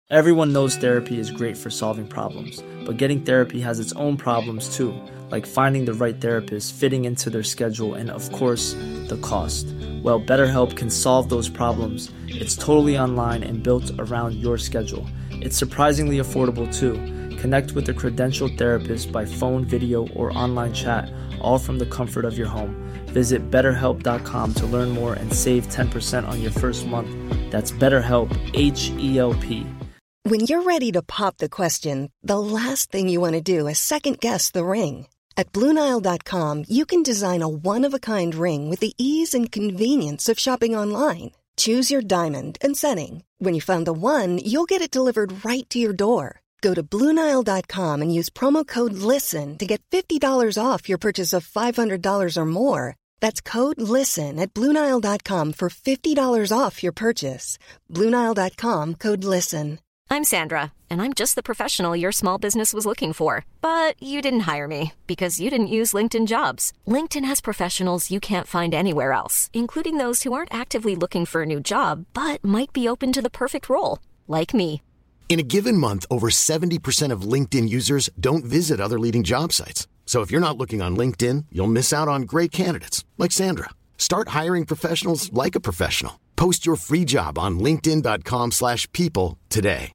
Everyone knows therapy is great for solving problems, but getting therapy has its own problems too, like finding the right therapist, fitting into their schedule, and of course, the cost. Well, BetterHelp can solve those problems. It's totally online and built around your schedule. It's surprisingly affordable too. Connect with a credentialed therapist by phone, video, or online chat, all from the comfort of your home. Visit BetterHelp.com to learn more and save 10% on your first month. That's BetterHelp, H-E-L-P. When you're ready to pop the question, the last thing you want to do is second-guess the ring. At BlueNile.com, you can design a one-of-a-kind ring with the ease and convenience of shopping online. Choose your diamond and setting. When you find the one, you'll get it delivered right to your door. Go to BlueNile.com and use promo code LISTEN to get $50 off your purchase of $500 or more. That's code LISTEN at BlueNile.com for $50 off your purchase. BlueNile.com, code LISTEN. I'm Sandra, and I'm just the professional your small business was looking for. But you didn't hire me because you didn't use LinkedIn Jobs. LinkedIn has professionals you can't find anywhere else, including those who aren't actively looking for a new job, but might be open to the perfect role, like me. In a given month, over 70% of LinkedIn users don't visit other leading job sites. So if you're not looking on LinkedIn, you'll miss out on great candidates like Sandra. Start hiring professionals like a professional. Post your free job on linkedin.com/people today.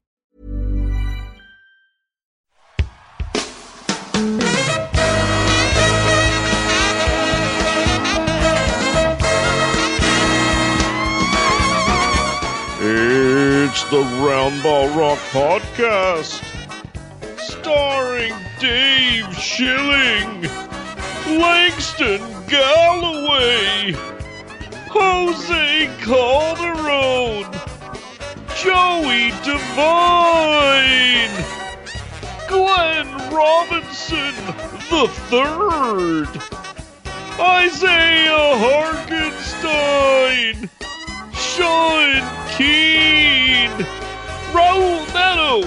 It's the Round Ball Rock Podcast, starring Dave Schilling, Langston Galloway, Jose Calderon, Joey Devine, Glenn Robinson III, Isaiah Harkenstein, Sean Keane, Raul Neto,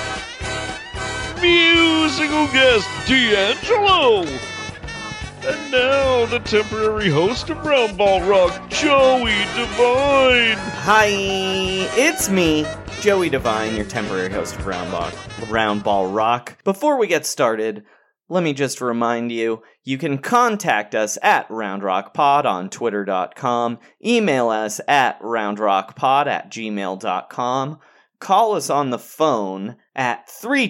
musical guest D'Angelo, and now the temporary host of Round Ball Rock, Joey Devine. Hi, it's me, Joey Devine, your temporary host of Round Ball Rock. Before we get started, let me just remind you, you can contact us at RoundRockPod on Twitter.com, email us at RoundRockPod@gmail.com, call us on the phone at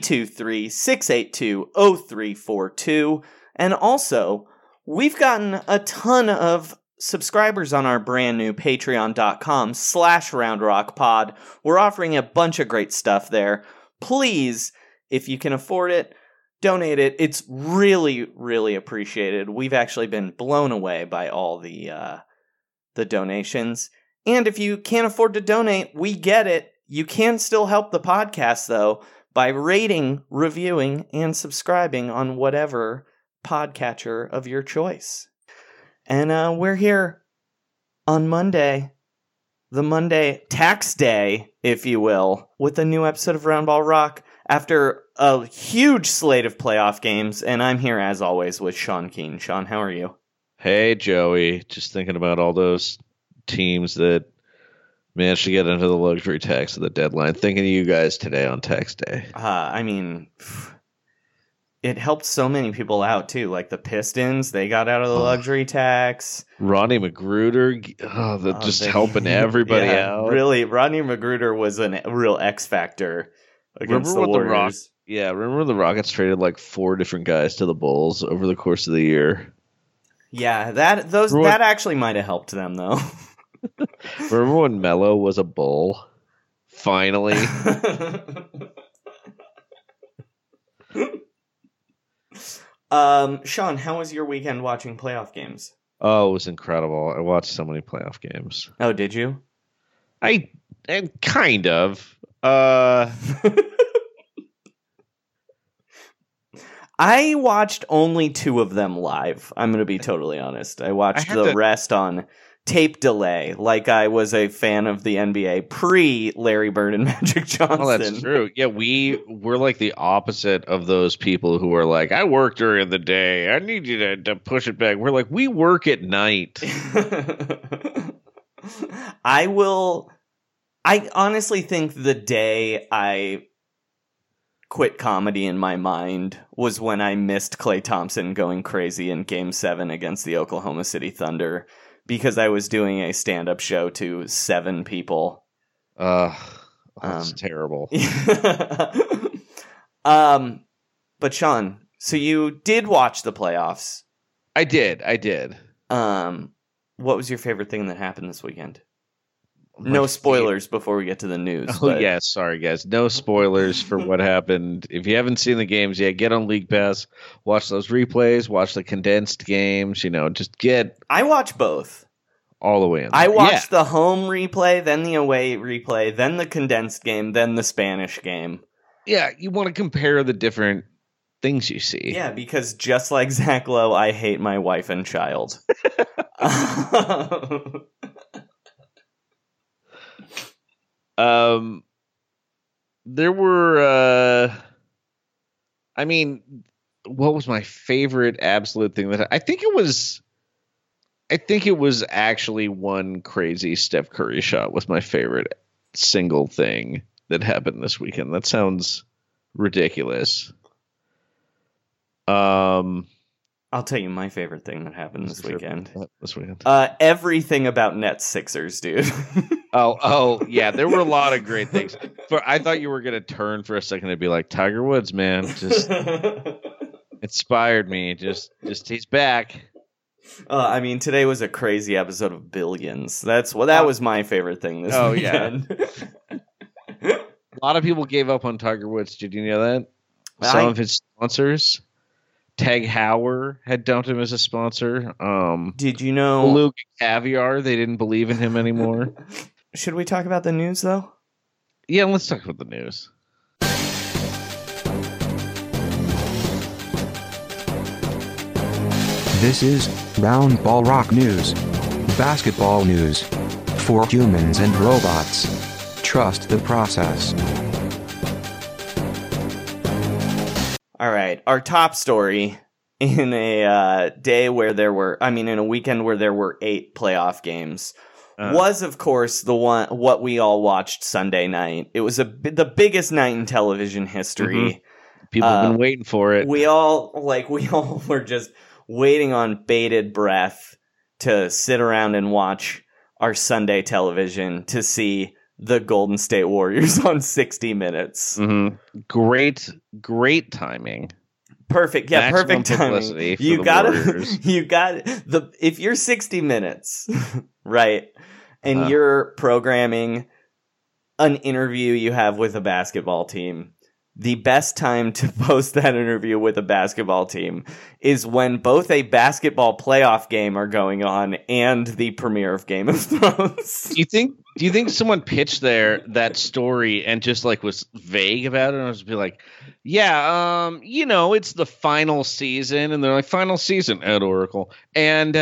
323-682-0342, and also, we've gotten a ton of subscribers on our brand new Patreon.com/RoundRockPod. We're offering a bunch of great stuff there. Please, if you can afford it, donate it. It's really, really appreciated. We've actually been blown away by all the donations. And if you can't afford to donate, we get it. You can still help the podcast, though, by rating, reviewing, and subscribing on whatever podcatcher of your choice. And we're here on Monday, the Monday tax day, if you will, with a new episode of Round Ball Rock after a huge slate of playoff games. And I'm here, as always, with Sean Keane. Sean, how are you? Hey, Joey. Just thinking about all those teams that managed to get into the luxury tax at the deadline. Thinking of you guys today on tax day. I mean, it helped so many people out, too. Like the Pistons, they got out of the luxury tax. Ronnie Magruder, just helping everybody out. Really, Ronnie Magruder was a real X factor against the Warriors. Remember the Rockets traded like 4 different guys to the Bulls over the course of the year? Yeah, that actually might have helped them, though. Remember when Melo was a Bull? Finally. Sean, how was your weekend watching playoff games? Oh, it was incredible. I watched so many playoff games. Oh, did you? I kind of. I watched only 2 of them live. I'm going to be totally honest. I watched the rest on tape delay, like I was a fan of the NBA pre Larry Bird and Magic Johnson. Oh, that's true. Yeah, we're like the opposite of those people who are like, I work during the day. I need you to push it back. We're like, we work at night. I will I honestly think the day I quit comedy in my mind was when I missed Klay Thompson going crazy in Game 7 against the Oklahoma City Thunder because I was doing a stand-up show to 7 people. That's terrible. But Sean, so you did watch the playoffs. I did. What was your favorite thing that happened this weekend? No spoilers before we get to the news. Yeah, sorry guys. No spoilers for what happened. If you haven't seen the games yet, get on League Pass, watch those replays, watch the condensed games, just get I watch both. All the way in there. I watched the home replay, then the away replay, then the condensed game, then the Spanish game. Yeah, you want to compare the different things you see. Yeah, because just like Zach Lowe, I hate my wife and child. There were, what was my favorite absolute thing that I think it was actually one crazy Steph Curry shot was my favorite single thing that happened this weekend. That sounds ridiculous. I'll tell you my favorite thing that happened this weekend. Everything about Nets Sixers, dude. Oh, yeah. There were a lot of great things. I thought you were going to turn for a second and be like, Tiger Woods, man, just inspired me. Just he's back. Today was a crazy episode of Billions. That was my favorite thing this weekend. Yeah. A lot of people gave up on Tiger Woods. Did you know that? Some of his sponsors, Tag Heuer, had dumped him as a sponsor. Did you know Beluga Caviar? They didn't believe in him anymore. Should we talk about the news, though? Yeah, let's talk about the news. This is Round Ball Rock News. Basketball news. For humans and robots. Trust the process. All right, our top story in a day where in a weekend where there were 8 playoff games was, of course, what we all watched Sunday night. It was the biggest night in television history. Mm-hmm. People have been waiting for it. We all were just waiting on bated breath to sit around and watch our Sunday television to see the Golden State Warriors on 60 Minutes. Mm-hmm. Great timing. Perfect. Yeah, maximum perfect timing. You got if you're 60 Minutes, right, and you're programming an interview you have with a basketball team, the best time to post that interview with a basketball team is when both a basketball playoff game are going on and the premiere of Game of Thrones. Do you think someone pitched that story and just was vague about it and was be like, yeah, it's the final season, and they're like, final season at Oracle, and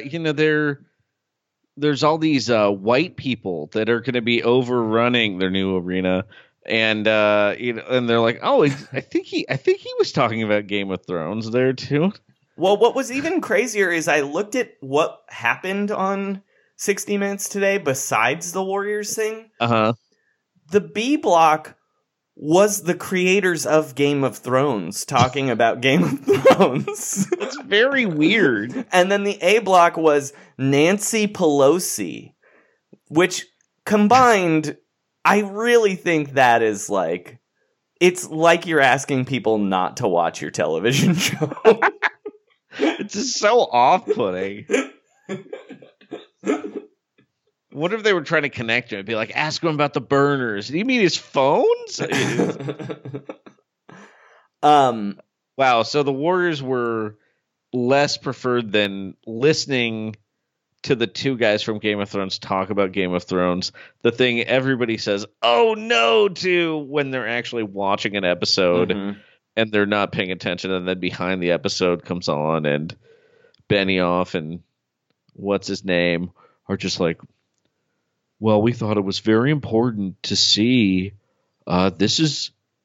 there's all these white people that are going to be overrunning their new arena. And and they're like, oh, I think he was talking about Game of Thrones there too. Well, what was even crazier is I looked at what happened on 60 Minutes today besides the Warriors thing. The B block was the creators of Game of Thrones talking about Game of Thrones. It's very weird. And then the A block was Nancy Pelosi, which combined, I really think that is it's like you're asking people not to watch your television show. It's just so off-putting. What if they were trying to connect him? It'd be like, ask him about the burners. Do you mean his phones? Wow, so the Warriors were less preferred than listening to the two guys from Game of Thrones talk about Game of Thrones, the thing everybody says, oh no, to when they're actually watching an episode and they're not paying attention, and then behind the episode comes on and Benioff and what's his name are just like, well, we thought it was very important to see this is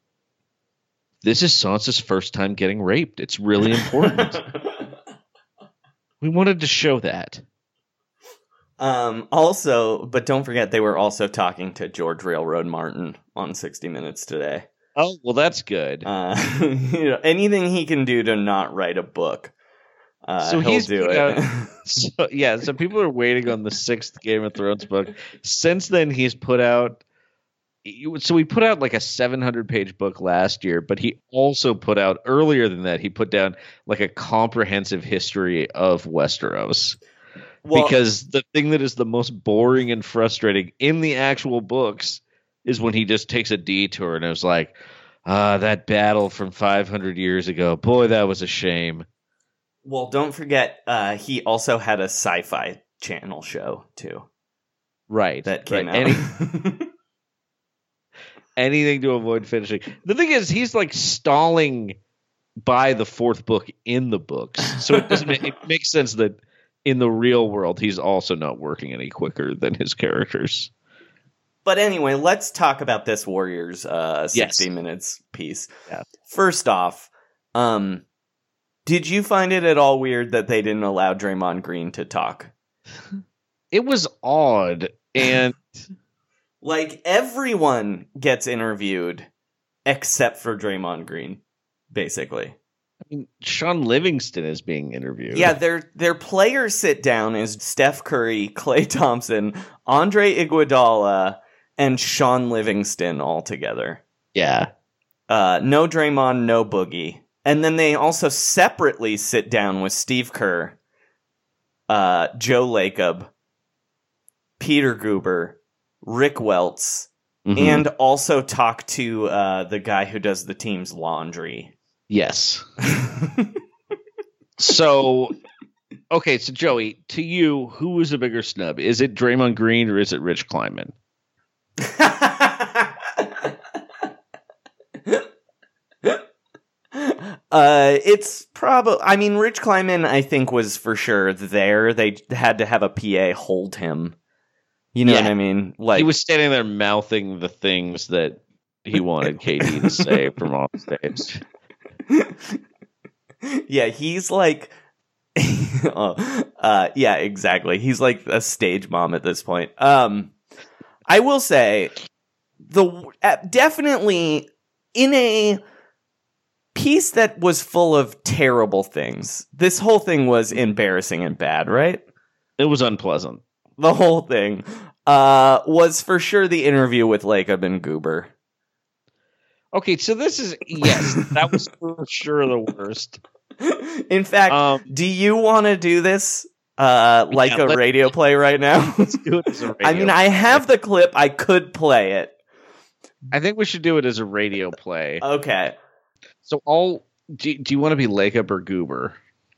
Sansa's first time getting raped. It's really important. We wanted to show that. Also, but don't forget, they were also talking to George Railroad Martin on 60 Minutes today. Oh, well, that's good. Anything he can do to not write a book, so he'll do it. So people are waiting on the 6th Game of Thrones book. Since then, he's put out. So he put out like a 700-page book last year, but he also put out earlier than that. He put down like a comprehensive history of Westeros. Because the thing that is the most boring and frustrating in the actual books is when he just takes a detour and it was like, that battle from 500 years ago. Boy, that was a shame. Well, don't forget, he also had a Sci-Fi Channel show, too. Right. That came out. Anything to avoid finishing. The thing is, he's like stalling by the 4th book in the books. So it makes sense that in the real world, he's also not working any quicker than his characters. But anyway, let's talk about this Warriors 60 Minutes piece. Yeah. First off, did you find it at all weird that they didn't allow Draymond Green to talk? It was odd. And like, everyone gets interviewed except for Draymond Green, basically. I mean, Sean Livingston is being interviewed. Yeah, their players sit down as Steph Curry, Klay Thompson, Andre Iguodala, and Sean Livingston all together. Yeah. No Draymond, no Boogie. And then they also separately sit down with Steve Kerr, Joe Lacob, Peter Guber, Rick Welts, and also talk to the guy who does the team's laundry. Yes. So Joey, to you, who is a bigger snub? Is it Draymond Green or is it Rich Kleiman? It's probably. I mean, Rich Kleiman, I think, was for sure there. They had to have a PA hold him. You know what I mean? Like, he was standing there mouthing the things that he wanted KD to say from off stage. Yeah, he's like, yeah, exactly. He's like a stage mom at this point. I will say, definitely in a piece that was full of terrible things. This whole thing was embarrassing and bad, right? It was unpleasant. The whole thing was for sure the interview with Lacob and Guber. Okay, so this is, yes, that was for sure the worst. In fact, do you want to do this a radio play right now? Let's do it as a radio I mean, I have the clip. I could play it. I think we should do it as a radio play. Okay. So do you want to be Lacob or Guber?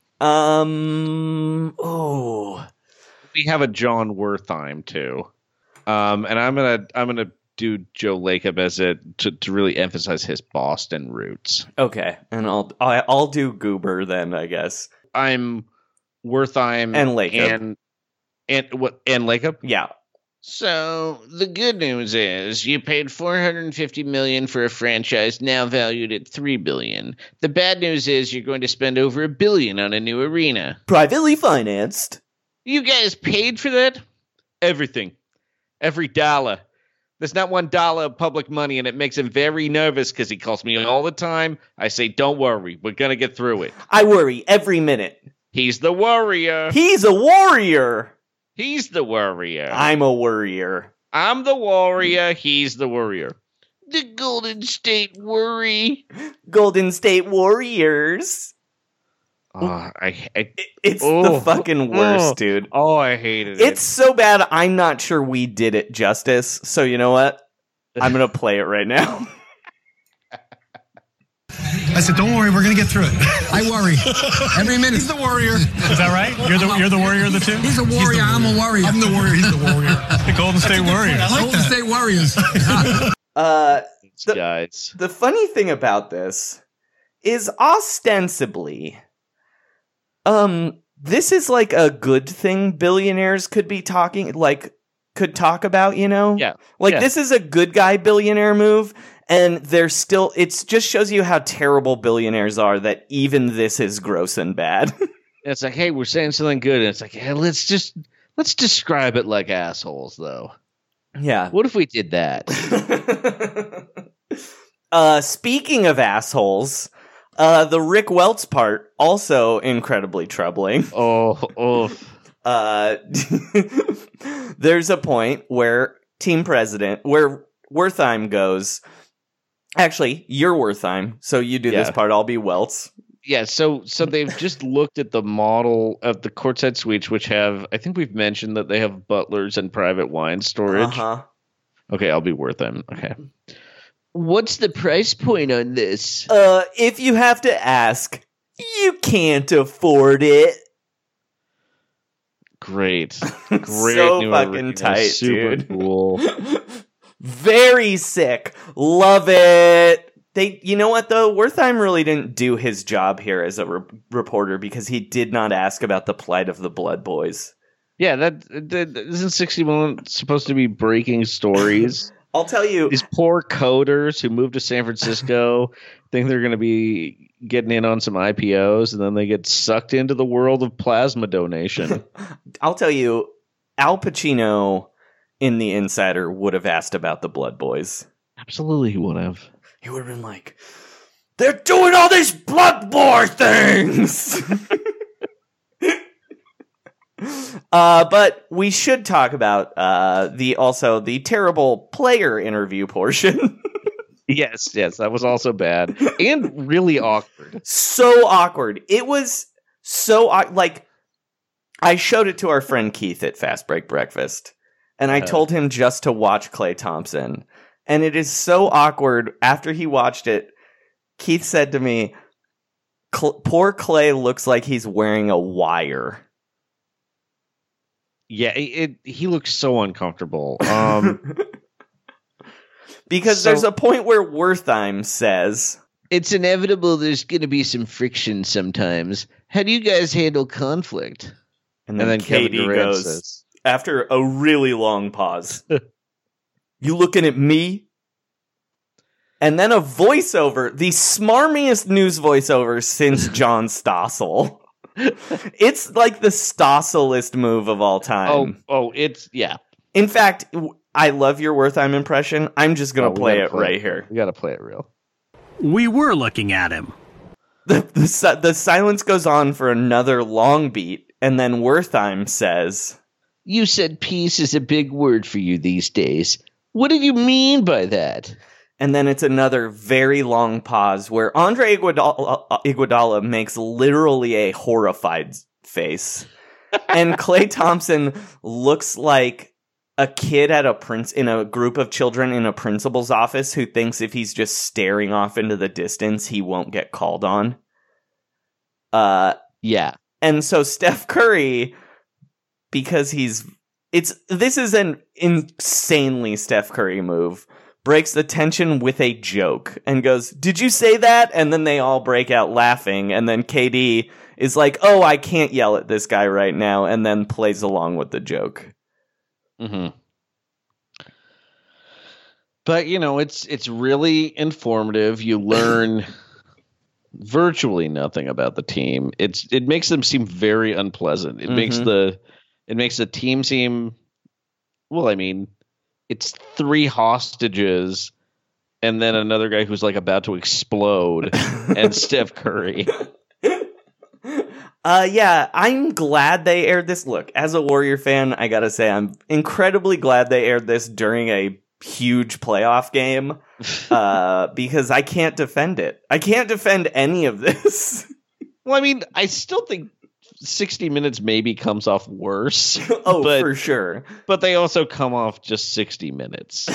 We have a John Wertheim too. And I'm gonna do Joe Lacob as to really emphasize his Boston roots. Okay, and I'll do Guber then, I guess. I'm Wertheim and Lacob and Lacob. Yeah. So the good news is you paid $450 million for a franchise now valued at $3 billion. The bad news is you're going to spend over $1 billion on a new arena, privately financed. You guys paid for that? Everything, every dollar. There's not $1 of public money, and it makes him very nervous because he calls me all the time. I say, "Don't worry, we're gonna get through it." I worry every minute. He's the warrior. He's a warrior. He's the warrior. I'm a worrier. I'm the warrior. He's the warrior. The Golden State Worry. Golden State Warriors. Oh, it's the fucking worst, dude. Oh, I hated it. It's so bad, I'm not sure we did it justice. So you know what? I'm going to play it right now. I said, don't worry, we're going to get through it. I worry. Every minute. He's the warrior. Is that right? You're the warrior of the two? He's a warrior, I'm a warrior. I'm the warrior, he's the warrior. The Golden State Warriors. I like Golden State Warriors. Guys. The funny thing about this is ostensibly, this is like a good thing billionaires could talk about, you know? Yeah. This is a good guy billionaire move. And they're still, it just shows you how terrible billionaires are that even this is gross and bad. It's like, hey, we're saying something good. And it's like, hey, let's Let's describe it like assholes, though. Yeah. What if we did that? Speaking of assholes, the Rick Welts part, also incredibly troubling. Oh. There's a point where team president, where Wertheim goes, actually, you're Wertheim, so you do this part, I'll be Welts. Yeah, so they've just looked at the model of the courtside suites, which have, I think we've mentioned that they have butlers and private wine storage. Uh-huh. Okay, I'll be Wertheim. Okay. What's the price point on this? If you have to ask, you can't afford it. Great. So new fucking arena. tight, Super dude. cool. Very sick. Love it. You know what though? Wertheim really didn't do his job here as a reporter because he did not ask about the plight of the Blood Boys. Yeah, that isn't 61 supposed to be breaking stories? I'll tell you, these poor coders who moved to San Francisco think they're going to be getting in on some IPOs, and then they get sucked into the world of plasma donation. I'll tell you, Al Pacino in The Insider would have asked about the Blood Boys. Absolutely, he would have. He would have been like, "They're doing all these Blood Boy things." But we should talk about the terrible player interview portion. Yes, that was also bad and really awkward. So awkward. It was so like I showed it to our friend Keith at Fast Break Breakfast, and I told him just to watch Klay Thompson. And it is so awkward. After he watched it, Keith said to me, "Poor Klay looks like he's wearing a wire." Yeah, he looks so uncomfortable. Because there's a point where Wertheim says, "It's inevitable there's going to be some friction sometimes. How do you guys handle conflict?" And then Kevin KD Durant goes, says, after a really long pause, "You looking at me?" And then a voiceover, the smarmiest news voiceover since John Stossel. It's like the Stosselist move of all time. It's, yeah. In fact, I love your Wertheim impression. I'm just going to play it right here. We got to play it real. We were looking at him. The silence goes on for another long beat, and then Wertheim says, "You said peace is a big word for you these days. What did you mean by that?" And then it's another very long pause where Andre Iguodala makes literally a horrified face. And Klay Thompson looks like a kid at in a group of children in a principal's office who thinks if he's just staring off into the distance, he won't get called on. Yeah. And so Steph Curry, because this is an insanely Steph Curry move, breaks the tension with a joke and goes, "Did you say that?" And then they all break out laughing. And then KD is like, "Oh, I can't yell at this guy right now." And then plays along with the joke. Mm-hmm. But, it's really informative. You learn virtually nothing about the team. It makes them seem very unpleasant. It makes the team seem, well, I mean, it's 3 hostages and then another guy who's like about to explode and Steph Curry. Yeah, I'm glad they aired this. Look, as a Warrior fan, I gotta say I'm incredibly glad they aired this during a huge playoff game because I can't defend it. I can't defend any of this. Well, I mean, I still think 60 minutes maybe comes off worse. For sure. But they also come off just 60 minutes.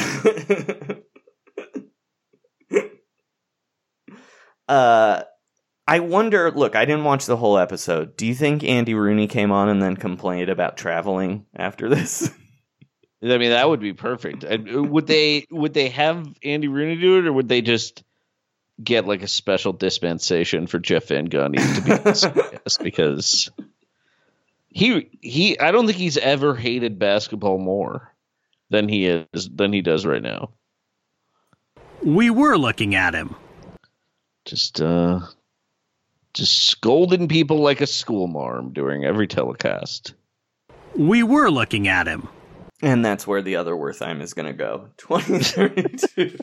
I wonder, look, I didn't watch the whole episode. Do you think Andy Rooney came on and then complained about traveling after this? I mean, that would be perfect. Would they have Andy Rooney do it, or would they just get like a special dispensation for Jeff Van Gundy to be this guest? Because he I don't think he's ever hated basketball more than he does right now. We were looking at him. Just scolding people like a schoolmarm during every telecast. We were looking at him. And that's where the other Wertheim is going to go. 2032.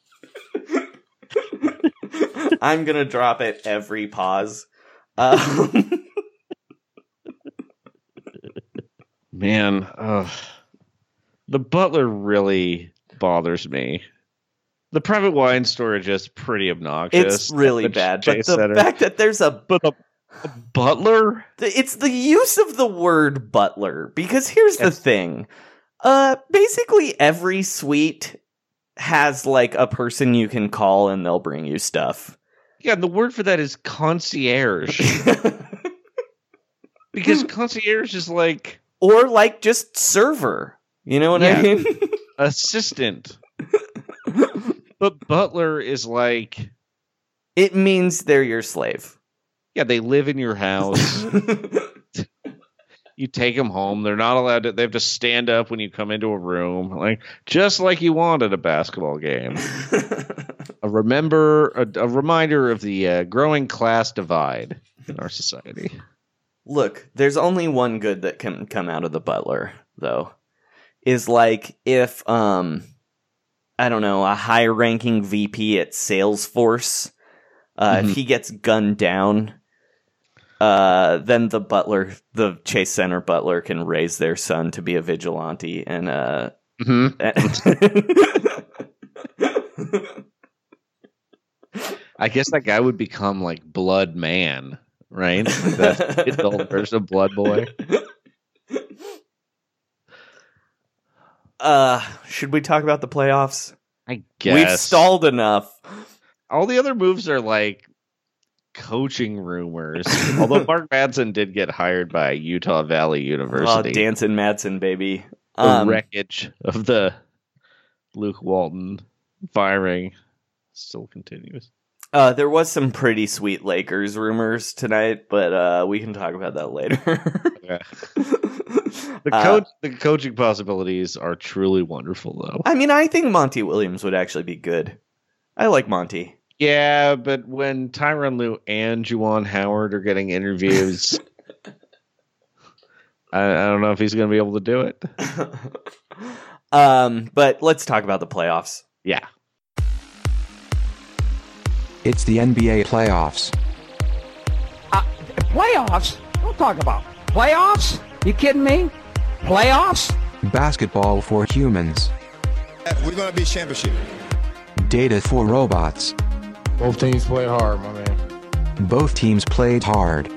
I'm going to drop it every pause. Man, the Butler really bothers me. The private wine storage is pretty obnoxious. It's really bad. But the fact that there's a butler? It's the use of the word butler. Because here's the thing. Basically every suite has like a person you can call and they'll bring you stuff. Yeah, the word for that is concierge. Because concierge is like... Or like just server. You know what I mean? Assistant. But butler is like... It means they're your slave. Yeah, they live in your house. You take them home. They're not allowed to... They have to stand up when you come into a room. Like just like you want at a basketball game. A reminder of the growing class divide in our society. Look, there's only one good that can come out of the butler, though. Is like if, I don't know, a high-ranking VP at Salesforce, if he gets gunned down, then the Chase Center butler can raise their son to be a vigilante, and I guess that guy would become like Blood Man, right? That's the old version of Blood Boy. Should we talk about the playoffs? I guess. We've stalled enough. All the other moves are like coaching rumors. Although Mark Madsen did get hired by Utah Valley University. Oh, Dancing Madsen, baby. The wreckage of the Luke Walton firing still continues. There was some pretty sweet Lakers rumors tonight, but we can talk about that later. Yeah. The coaching possibilities are truly wonderful, though. I mean, I think Monty Williams would actually be good. I like Monty. Yeah, but when Tyronn Lue and Juwan Howard are getting interviews, I don't know if he's going to be able to do it. But let's talk about the playoffs. Yeah. It's the NBA playoffs. Playoffs? Don't talk about playoffs. You kidding me? Playoffs? Basketball for humans. We're going to be championship. Data for robots. Both teams play hard, my man. Both teams played hard.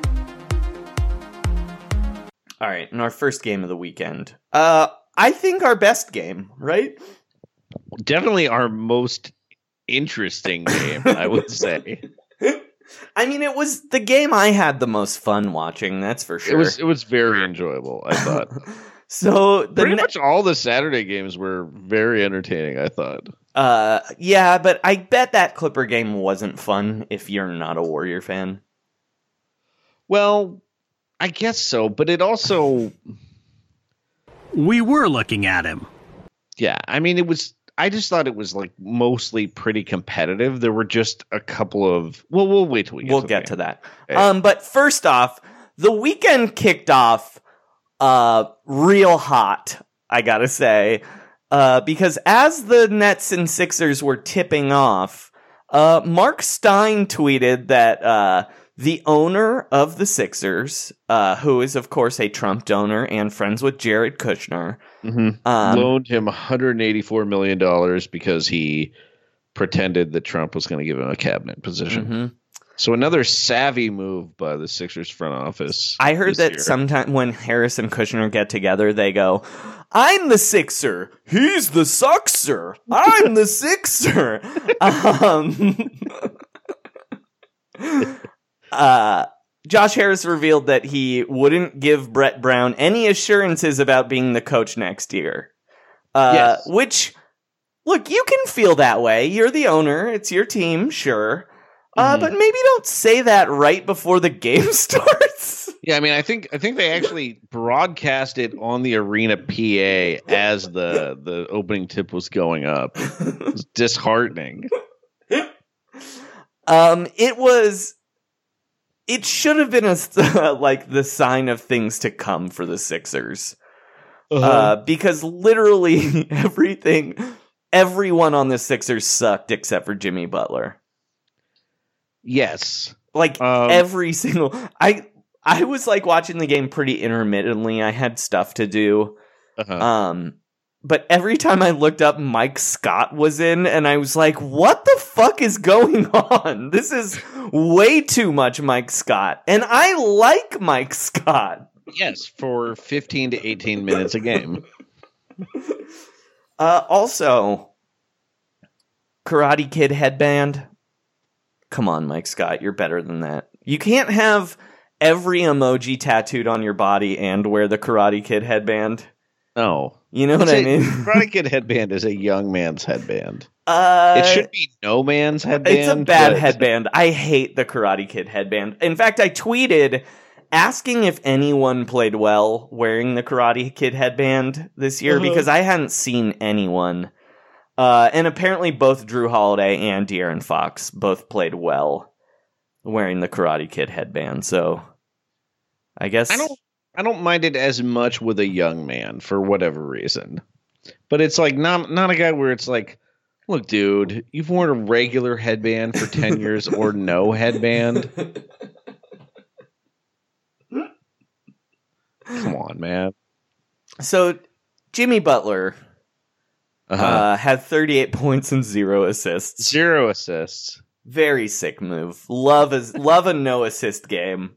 All right, in our first game of the weekend, I think our best game, right? Definitely our most interesting game, I would say. I mean, it was the game I had the most fun watching, that's for sure. It was very enjoyable, I thought. So pretty much all the Saturday games were very entertaining, I thought. Yeah, but I bet that Clipper game wasn't fun if you're not a Warrior fan. Well, I guess so, but it also... We were looking at him. Yeah, I mean, I just thought it was like mostly pretty competitive. There were just a couple of... Well, we'll wait till we get to that. But first off, the weekend kicked off real hot, I gotta say. Because as the Nets and Sixers were tipping off, Mark Stein tweeted that the owner of the Sixers, who is, of course, a Trump donor and friends with Jared Kushner, loaned him $184 million because he pretended that Trump was going to give him a cabinet position. Mm-hmm. So another savvy move by the Sixers front office. I heard that sometime when Harris and Kushner get together, they go, I'm the Sixer. He's the Suxer. I'm the Sixer. Josh Harris revealed that he wouldn't give Brett Brown any assurances about being the coach next year. Yes. Which, look, you can feel that way. You're the owner. It's your team, sure. But maybe don't say that right before the game starts. Yeah, I mean, I think they actually broadcast it on the arena PA as the opening tip was going up. It was disheartening. It should have been like the sign of things to come for the Sixers. because literally everyone on the Sixers sucked except for Jimmy Butler. Yes. Like every single... I was like watching the game pretty intermittently. I had stuff to do. But every time I looked up, Mike Scott was in, and I was like, what the fuck is going on? This is way too much Mike Scott. And I like Mike Scott. Yes, for 15 to 18 minutes a game. Also, Karate Kid headband. Come on, Mike Scott, you're better than that. You can't have every emoji tattooed on your body and wear the Karate Kid headband. No. You know what I mean? Karate Kid headband is a young man's headband. It should be no man's headband. It's a bad headband. I hate the Karate Kid headband. In fact, I tweeted asking if anyone played well wearing the Karate Kid headband this year because I hadn't seen anyone. And apparently both Drew Holiday and De'Aaron Fox both played well wearing the Karate Kid headband. So I guess... I don't mind it as much with a young man for whatever reason. But it's like not a guy where it's like, look, dude, you've worn a regular headband for 10 years or no headband. Come on, man. So Jimmy Butler had 38 points and 0 assists. 0 assists. Very sick move. Love a no assist game.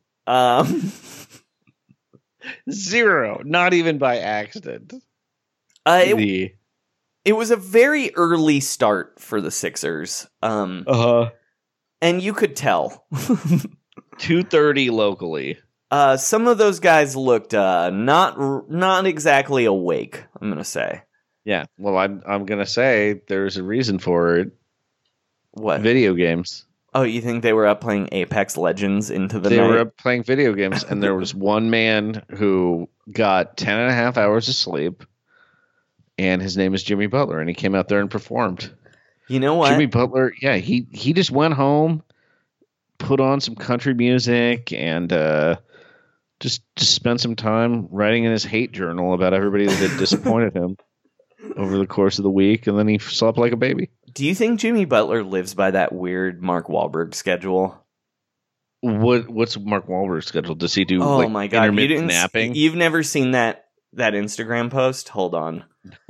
0, not even by accident. It was a very early start for the Sixers. And you could tell. 2:30 locally. Some of those guys looked not exactly awake, I'm going to say. Yeah, well, I'm going to say there's a reason for it. What? Video games. Oh, you think they were up playing Apex Legends into the night? They were up playing video games, and there was one man who got 10 and a half hours of sleep, and his name is Jimmy Butler, and he came out there and performed. You know what? Jimmy Butler, yeah, he just went home, put on some country music, and just spent some time writing in his hate journal about everybody that had disappointed him over the course of the week, and then he slept like a baby. Do you think Jimmy Butler lives by that weird Mark Wahlberg schedule? What's Mark Wahlberg's schedule? Does he do my God, intermittent napping? You've never seen that Instagram post? Hold on.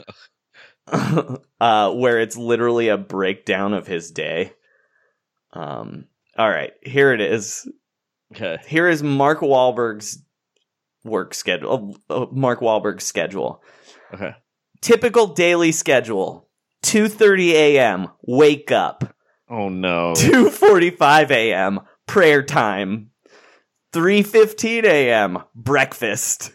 Where it's literally a breakdown of his day. All right, here it is. Okay. Here is Mark Wahlberg's work schedule. Mark Wahlberg's schedule. Okay. Typical daily schedule. 2:30 a.m. Wake up. Oh no. 2:45 a.m. Prayer time. 3:15 a.m. Breakfast.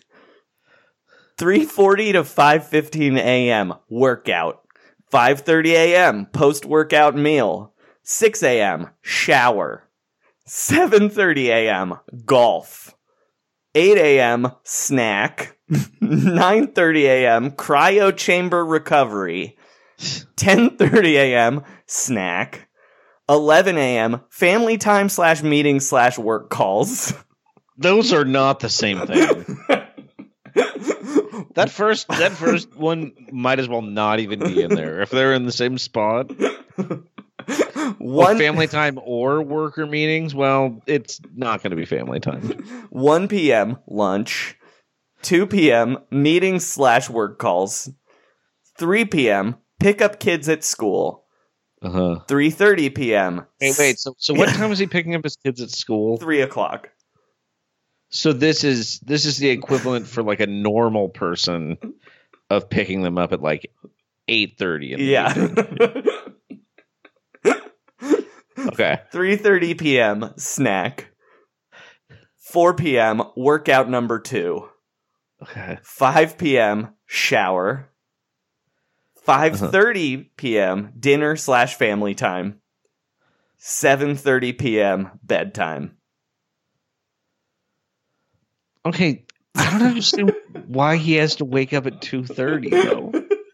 3:40 to 5:15 a.m. Workout. 5:30 a.m. Post-workout meal. 6 a.m. Shower. 7:30 a.m. Golf. 8 a.m. Snack. 9:30 a.m. Cryo chamber recovery. 10:30 a.m. Snack. 11 a.m. Family time / meeting / work calls. Those are not the same thing. That first one might as well not even be in there. If they're in the same spot. Family time or worker meetings, well, it's not going to be family time. 1 p.m. lunch. 2 p.m. meetings / work calls. 3 p.m. pick up kids at school. 3:30 p.m. Hey, wait. So what time is he picking up his kids at school? 3 o'clock. So this is the equivalent for like a normal person of picking them up at like 8:30. Yeah. Okay. 3:30 p.m. snack. 4 p.m. workout number 2. Okay. 5 p.m. shower. 5:30 p.m. dinner / family time. 7:30 p.m. bedtime. Okay, I don't understand why he has to wake up at 2:30 though.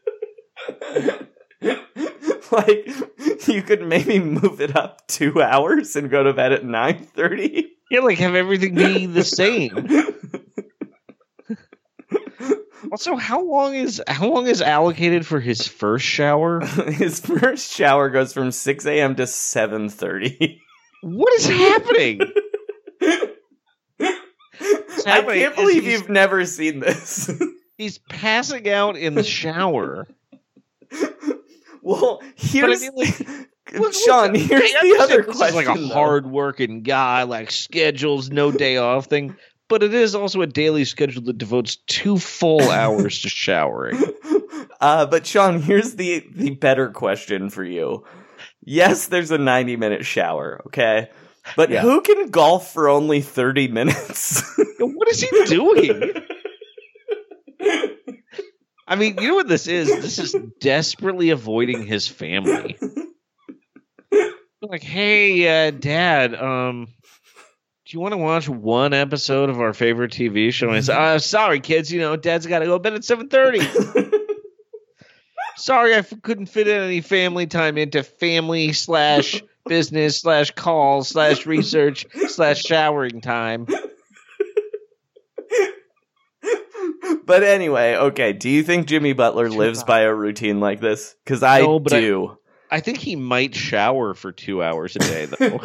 Like, you could maybe move it up 2 hours and go to bed at 9:30. Yeah, like have everything be the same. Also, how long is allocated for his first shower? His first shower goes from 6 a.m. to 7:30. What is happening? I can't believe you've never seen this. He's passing out in the shower. Well, here's Look, Sean. Here's the other question. This is like a hard-working guy, like schedules, no day off thing. But it is also a daily schedule that devotes 2 full hours to showering. But Sean, here's the better question for you. Yes, there's a 90-minute shower, okay? But who can golf for only 30 minutes? What is he doing? I mean, you know what this is? This is desperately avoiding his family. Like, hey, Dad, do you want to watch one episode of our favorite TV show? And I said, sorry, kids, Dad's got to go to bed at 7:30. Sorry, I couldn't fit in any family time into family/business/call/research/showering time. But anyway, okay, do you think Jimmy Butler lives by a routine like this? Because I do. I think he might shower for 2 hours a day, though.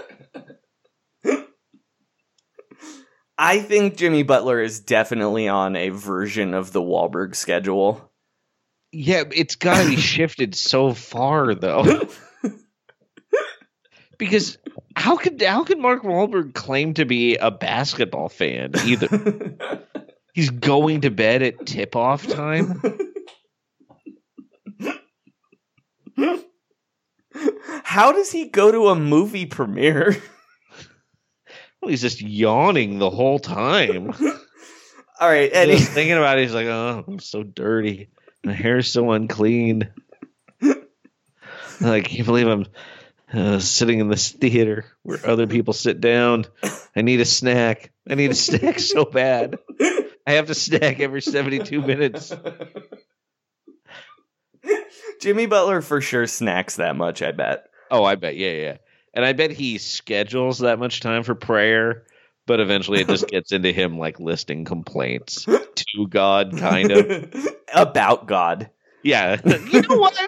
I think Jimmy Butler is definitely on a version of the Wahlberg schedule. Yeah, it's got to be shifted so far, though. Because how could Mark Wahlberg claim to be a basketball fan either? He's going to bed at tip-off time? How does he go to a movie premiere? Well, he's just yawning the whole time. All right, Eddie. Just thinking about it, he's like, oh, I'm so dirty. My hair's so unclean. I can't believe I'm sitting in this theater where other people sit down. I need a snack. I need a snack so bad. I have to snack every 72 minutes. Jimmy Butler for sure snacks that much, I bet. Oh, I bet. Yeah. And I bet he schedules that much time for prayer, but eventually it just gets into him like listing complaints to God, kind of. About God. Yeah. You know what?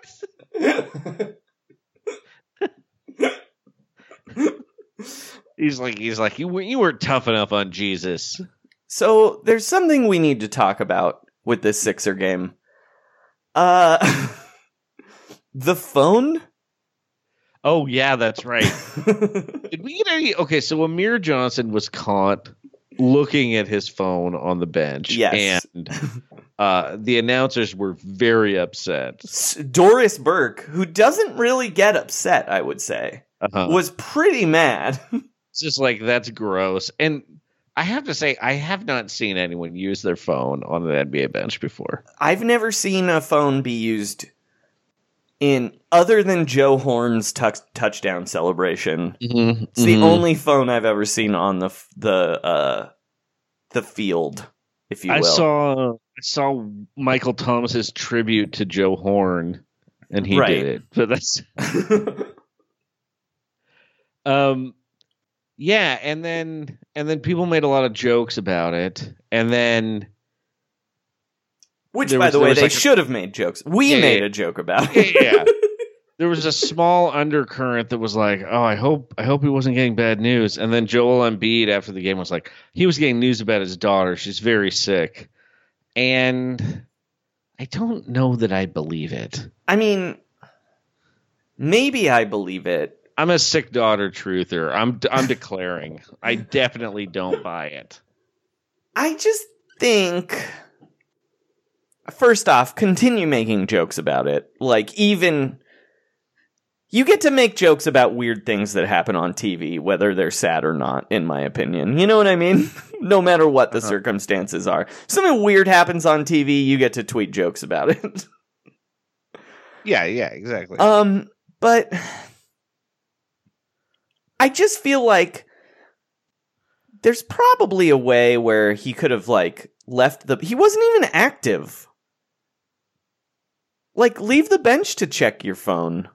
He's like, you weren't tough enough on Jesus. So there's something we need to talk about with this Sixer game. The phone? Oh, yeah, that's right. Did we get any? Okay, so Amir Johnson was caught looking at his phone on the bench. Yes. And the announcers were very upset. Doris Burke, who doesn't really get upset, I would say, was pretty mad. It's just like, that's gross. And I have to say, I have not seen anyone use their phone on the NBA bench before. I've never seen a phone be used in other than Joe Horn's touchdown celebration. Mm-hmm, it's the only phone I've ever seen on the field, if you will. I saw Michael Thomas's tribute to Joe Horn, and he did it. But that's yeah, and then people made a lot of jokes about it, and then. Which, by the way, they should have made jokes. We made a joke about it. Yeah. There was a small undercurrent that was like, oh, I hope he wasn't getting bad news. And then Joel Embiid after the game was like, he was getting news about his daughter. She's very sick. And I don't know that I believe it. I mean, maybe I believe it. I'm a sick daughter truther. I'm declaring. I definitely don't buy it. I just think... First off, continue making jokes about it. Like, even... You get to make jokes about weird things that happen on TV, whether they're sad or not, in my opinion. You know what I mean? No matter what the circumstances are. If something weird happens on TV, you get to tweet jokes about it. Yeah, exactly. But... I just feel like... There's probably a way where he could have, like, left the... He wasn't even active. Like, leave the bench to check your phone.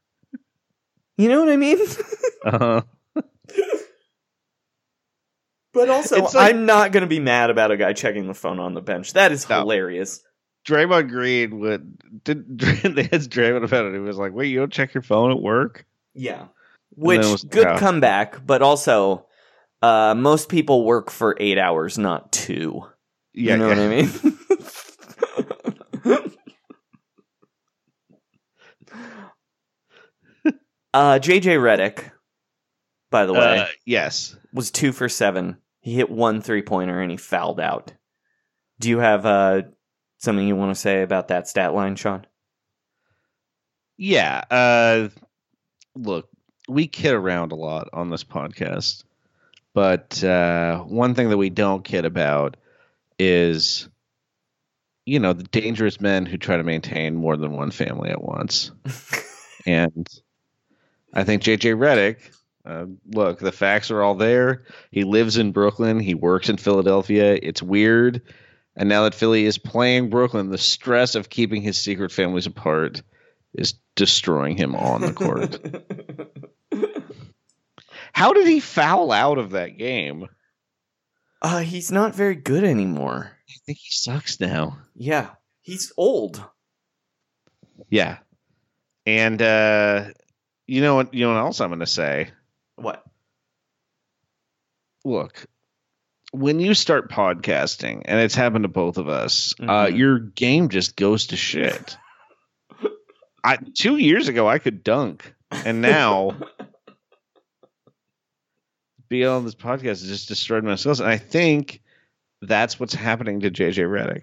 You know what I mean? Uh-huh. But also, I'm not going to be mad about a guy checking the phone on the bench. That is hilarious. Draymond Green they asked Draymond about it. He was like, "Wait, you don't check your phone at work?" Yeah, which good comeback, but also most people work for 8 hours, not 2. Yeah, you know what I mean? JJ Redick, by the way, yes, was 2 for 7. He hit 1 3-pointer and he fouled out. Do you have something you want to say about that stat line, Sean? Yeah. Look, we kid around a lot on this podcast, but one thing that we don't kid about is, the dangerous men who try to maintain more than one family at once. And I think JJ Redick, look, the facts are all there. He lives in Brooklyn. He works in Philadelphia. It's weird. And now that Philly is playing Brooklyn, the stress of keeping his secret families apart is destroying him on the court. How did he foul out of that game? He's not very good anymore. I think he sucks now. Yeah, he's old. Yeah. And you know what else I'm going to say? What? Look, when you start podcasting, and it's happened to both of us, your game just goes to shit. 2 years ago, I could dunk, and now being on this podcast has just destroyed my skills. And I think that's what's happening to JJ Redick.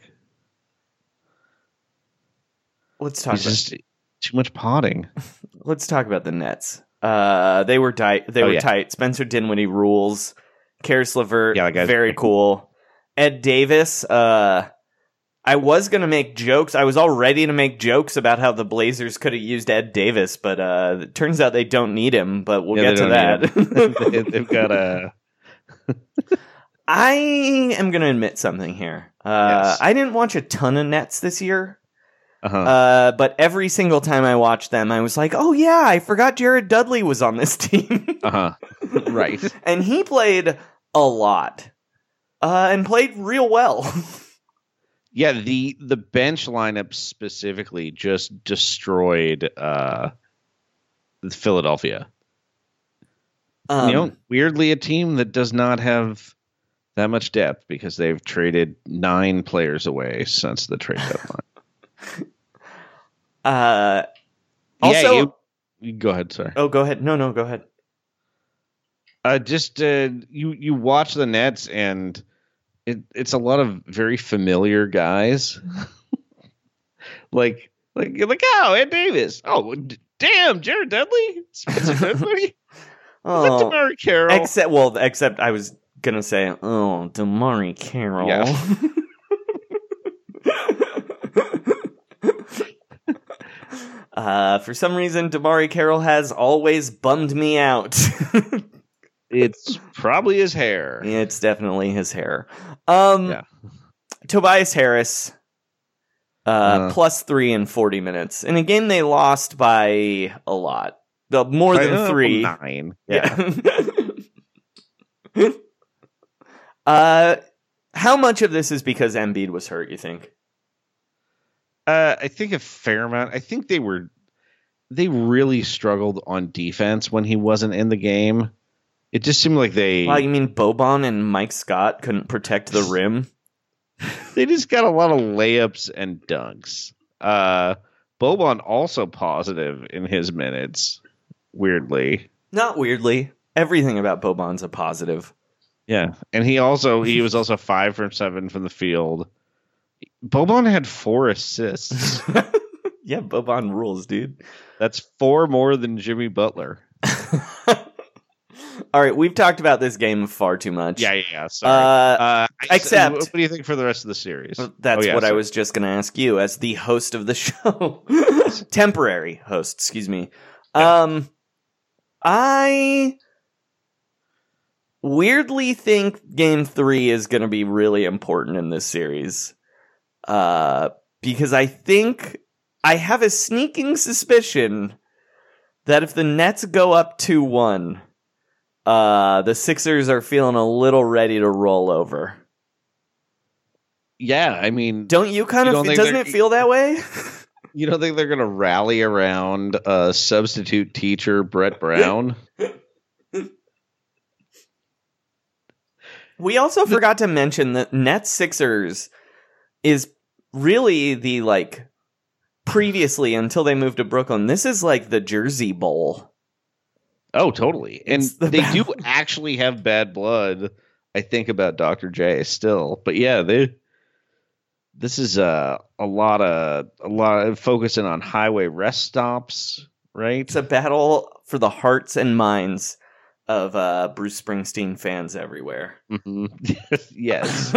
Let's talk about just too much potting. Let's talk about the Nets. They were tight. Spencer Dinwiddie rules. Karis LeVert, very cool. Ed Davis, I was going to make jokes. I was all ready to make jokes about how the Blazers could have used Ed Davis, but it turns out they don't need him, but we'll get to that. They've got a... I am going to admit something here. Yes. I didn't watch a ton of Nets this year, but every single time I watched them, I was like, oh yeah, I forgot Jared Dudley was on this team. Right. And he played a lot and played real well. Yeah, the bench lineup specifically just destroyed Philadelphia. Weirdly, a team that does not have that much depth because they've traded 9 players away since the trade deadline. Also, go ahead. Sorry. Oh, go ahead. No, go ahead. You watch the Nets and. It's a lot of very familiar guys, like Ed Davis. Oh, damn, Jared Dudley, Spencer Dinwiddie, DeMarre Carroll. Except I was gonna say, DeMarre Carroll. Yeah. For some reason, DeMarre Carroll has always bummed me out. It's probably his hair. It's definitely his hair. Tobias Harris, +3 in 40 minutes. In a game they lost by a lot. More than 3. 9. Yeah. How much of this is because Embiid was hurt, you think? I think a fair amount. I think they really struggled on defense when he wasn't in the game. It just seemed like they... Well, you mean Boban and Mike Scott couldn't protect the rim? They just got a lot of layups and dunks. Boban also positive in his minutes, weirdly. Not weirdly. Everything about Boban's a positive. Yeah, and he was also 5 from 7 from the field. Boban had 4 assists. Yeah, Boban rules, dude. That's 4 more than Jimmy Butler. All right, we've talked about this game far too much. Yeah. Sorry. Except, what do you think for the rest of the series? That's what I was just going to ask you as the host of the show, temporary host. Excuse me. Yeah. I weirdly think Game 3 is going to be really important in this series, because I think I have a sneaking suspicion that if the Nets go up 2-1. the Sixers are feeling a little ready to roll over. Yeah, I mean, don't you kind of? Doesn't it feel that way? You don't think they're going to rally around substitute teacher Brett Brown? We also forgot to mention that Nets Sixers is really the, like, previously, until they moved to Brooklyn, this is like the Jersey Bowl. Oh, totally. And they do actually have bad blood, I think, about Dr. J still. But yeah, this is a lot of focusing on highway rest stops, right? It's a battle for the hearts and minds of Bruce Springsteen fans everywhere. Mm-hmm. Yes.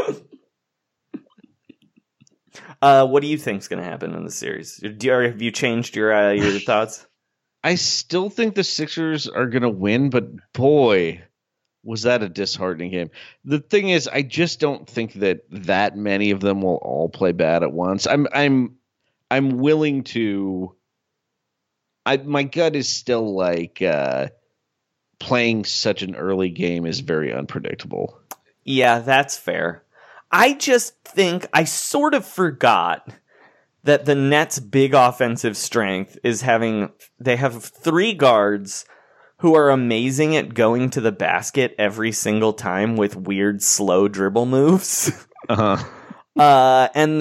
What do you think's going to happen in the series? Have you changed your thoughts? I still think the Sixers are going to win, but boy, was that a disheartening game. The thing is, I just don't think that many of them will all play bad at once. I'm willing to. My gut is still like playing such an early game is very unpredictable. Yeah, that's fair. I just think I sort of forgot that the Nets' big offensive strength is they have 3 guards who are amazing at going to the basket every single time with weird slow dribble moves. Uh-huh. And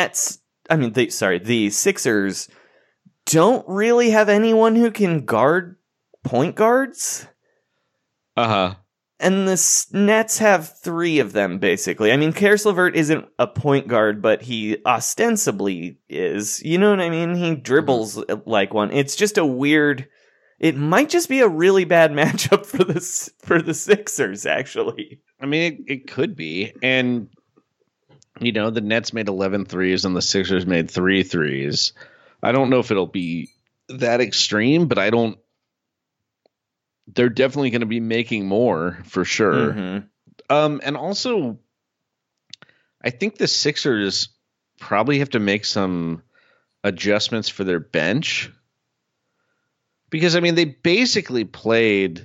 the Sixers don't really have anyone who can guard point guards. Uh-huh. And the Nets have 3 of them, basically. I mean, Karis LeVert isn't a point guard, but he ostensibly is. You know what I mean? He dribbles like one. It's just a weird... It might just be a really bad matchup for the Sixers, actually. I mean, it could be. And, you know, the Nets made 11 threes and the Sixers made 3 threes. I don't know if it'll be that extreme, but they're definitely going to be making more for sure. Mm-hmm. And also, I think the Sixers probably have to make some adjustments for their bench. Because, I mean, they basically played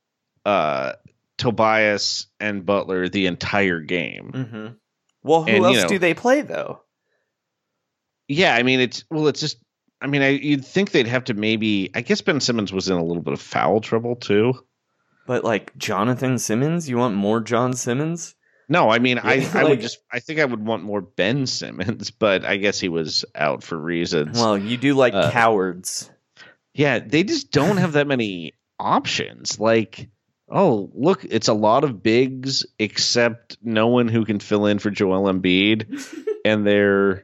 Tobias and Butler the entire game. Mm-hmm. Well, who else do they play, though? Yeah, I mean, it's just... I mean, you'd think they'd have to maybe... I guess Ben Simmons was in a little bit of foul trouble, too. But, like, Jonathan Simmons? You want more John Simmons? No, I mean, I think I would want more Ben Simmons, but I guess he was out for reasons. Well, you do like cowards. Yeah, they just don't have that many options. Like, oh, look, it's a lot of bigs, except no one who can fill in for Joel Embiid. And they're...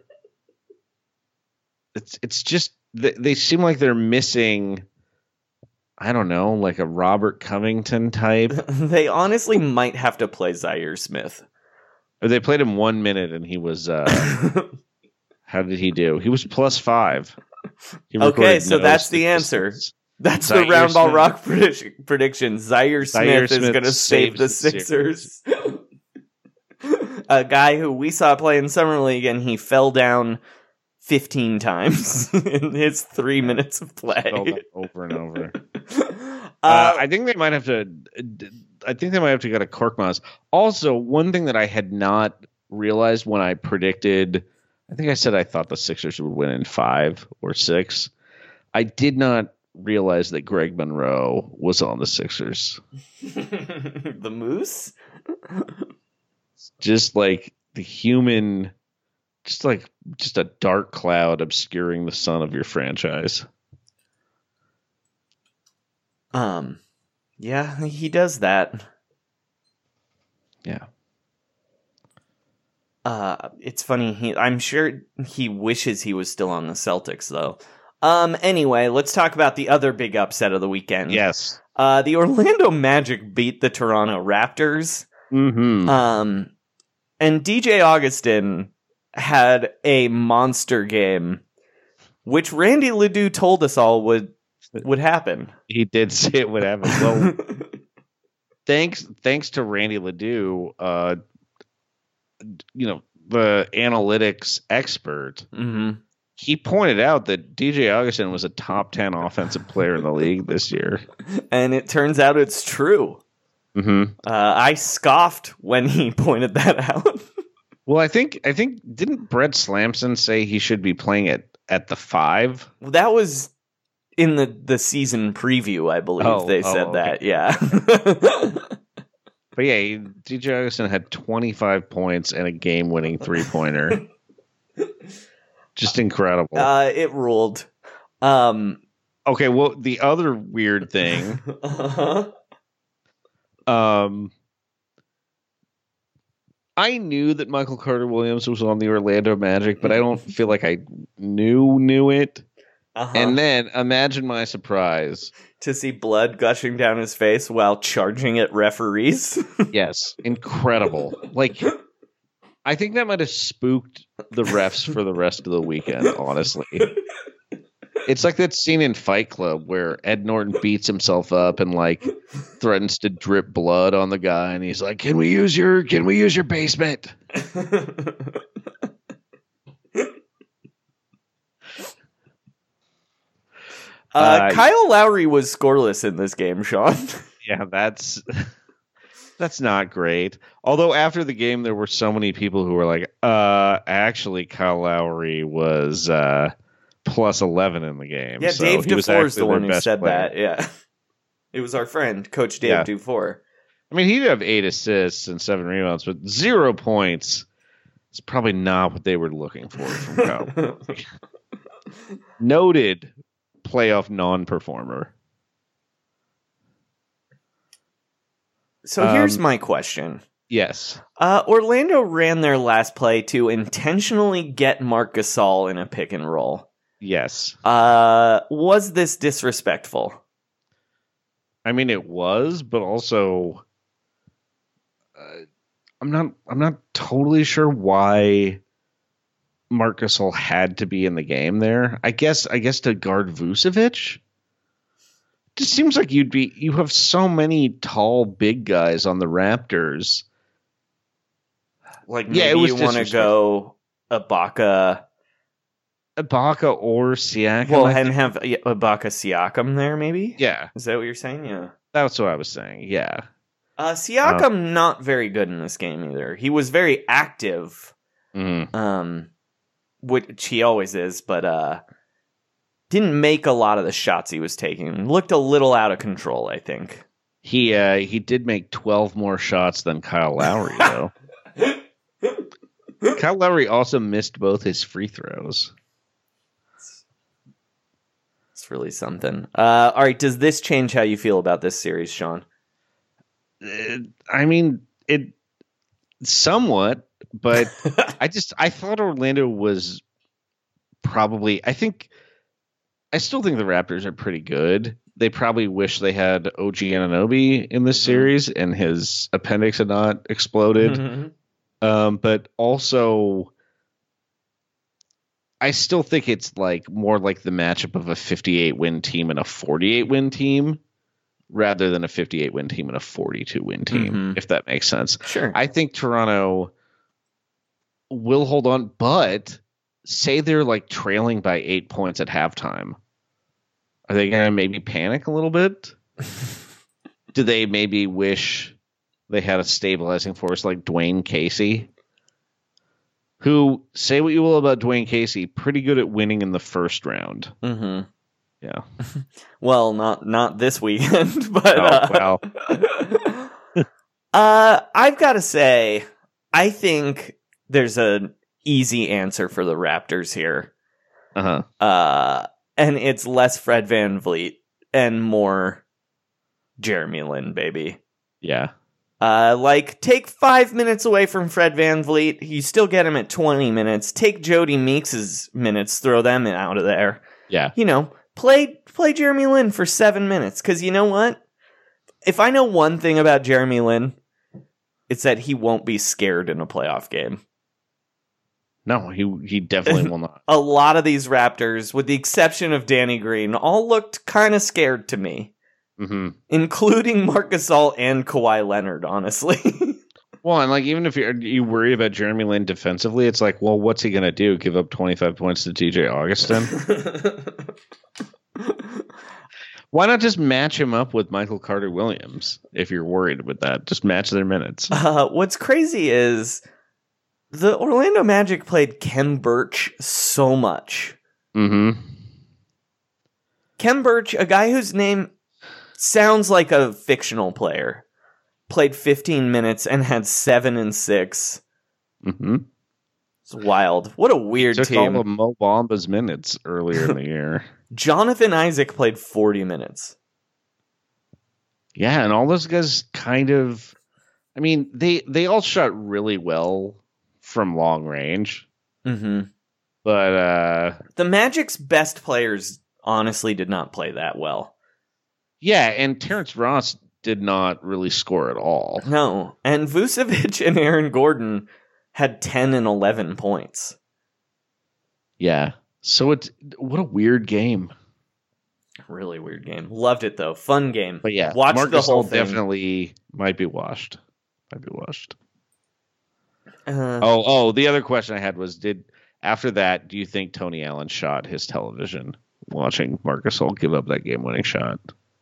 It's just they seem like they're missing, I don't know, like a Robert Covington type. They honestly might have to play Zaire Smith. They played him 1 minute and he was how did he do? He was +5. Okay, so that's the answer. That's Zaire the round ball rock prediction. Zaire Smith is going to save the Sixers. A guy who we saw play in Summer League and he fell down 15 times in his 3 minutes of play. Over and over. I think they might have to. I think they might have to go to Korkmaz. Also, one thing that I had not realized when I predicted, I think I said I thought the Sixers would win in 5 or 6. I did not realize that Greg Monroe was on the Sixers. The Moose? Just like the human. Just a dark cloud obscuring the sun of your franchise. Yeah, he does that. Yeah. It's funny. I'm sure he wishes he was still on the Celtics, though. Anyway, let's talk about the other big upset of the weekend. Yes. The Orlando Magic beat the Toronto Raptors. Mm-hmm. And DJ Augustin had a monster game, which Randy Ledoux told us all would happen. He did say it would happen. Well, thanks to Randy Ledoux, the analytics expert, mm-hmm. He pointed out that DJ Augustin was a top 10 offensive player in the league this year. And it turns out it's true. Mm-hmm. I scoffed when he pointed that out. Well, I think didn't Brett Slamson say he should be playing at the 5? That was in the season preview, I believe they said that. Yeah. But yeah, DJ Augustin had 25 points and a game-winning 3-pointer. Just incredible. It ruled. Okay, well, the other weird thing. I knew that Michael Carter Williams was on the Orlando Magic, but I don't feel like I knew it. And then imagine my surprise to see blood gushing down his face while charging at referees. Yes, incredible. Like, I think that might have spooked the refs for the rest of the weekend, honestly. It's like that scene in Fight Club where Ed Norton beats himself up and like threatens to drip blood on the guy, and he's like, "Can we use your basement?" Kyle Lowry was scoreless in this game, Sean. Yeah, that's not great. Although after the game, there were so many people who were like, actually, Kyle Lowry was plus 11 in the game. Yeah, so Dave Dufour is the one who said player. that. Yeah, it was our friend, Coach Dave Dufour. I mean, he'd have 8 assists and 7 rebounds, but 0 points is probably not what they were looking for from Kyle Lowry. Noted playoff non-performer. So here's my question. Yes. Orlando ran their last play to intentionally get Marc Gasol in a pick and roll. Yes. Was this disrespectful? I mean, it was, but also I'm not totally sure why Marc Gasol had to be in the game there. I guess to guard Vucevic. Just seems like you have so many tall big guys on the Raptors. Like maybe you want to go Ibaka or Siakam. Well, and have Ibaka Siakam there, maybe. Yeah, is that what you're saying? Yeah, that's what I was saying. Yeah, Siakam not very good in this game either. He was very active, which he always is, but didn't make a lot of the shots he was taking. Looked a little out of control, I think. He did make 12 more shots than Kyle Lowry, though. Kyle Lowry also missed both his free throws. It's really something. All right, does this change how you feel about this series, Sean? I mean, it somewhat, but I thought Orlando was probably. I still think the Raptors are pretty good. They probably wish they had OG Anunoby in this series and his appendix had not exploded. But also, I still think it's like more like the matchup of a 58-win team and a 48-win team rather than a 58-win team and a 42-win team, if that makes sense. Sure. I think Toronto will hold on, but say they're like trailing by 8 points at halftime. Are they going to maybe panic a little bit? Do they maybe wish they had a stabilizing force like Dwayne Casey? Who, say what you will about Dwayne Casey, pretty good at winning in the first round. Mm-hmm. Yeah. Well, not this weekend, but I've got to say, I think there's an easy answer for the Raptors here. And it's less Fred VanVleet and more Jeremy Lin, baby. Yeah. Take 5 minutes away from Fred VanVleet. You still get him at 20 minutes. Take Jody Meeks' minutes, throw them out of there. Yeah. You know, play Jeremy Lin for 7 minutes. Because you know what? If I know one thing about Jeremy Lin, it's that he won't be scared in a playoff game. No, he definitely will not. A lot of these Raptors, with the exception of Danny Green, all looked kind of scared to me. Mm-hmm. Including Marc Gasol and Kawhi Leonard, honestly. Well, and like even if you worry about Jeremy Lin defensively, it's like, well, what's he going to do? Give up 25 points to TJ Augustin? Why not just match him up with Michael Carter Williams if you're worried about that? Just match their minutes. What's crazy is the Orlando Magic played Khem Birch so much. Mm-hmm. Khem Birch, a guy whose name sounds like a fictional player, played 15 minutes and had 7 and 6. Mm-hmm. It's wild. What a weird Took team. all of Mo Bamba's minutes earlier in the year. Jonathan Isaac played 40 minutes. Yeah, and all those guys kind of... I mean, they all shot really well from long range. Mm-hmm. But... the Magic's best players honestly did not play that well. Yeah, and Terrence Ross did not really score at all. No, and Vucevic and Aaron Gordon had 10 and 11 points. Yeah. So what a weird game. Really weird game. Loved it though. Fun game. But yeah, watch Marc the whole Gasol thing. Definitely might be washed. The other question I had was, after that, do you think Tony Allen shot his television watching Marc Gasol give up that game-winning shot?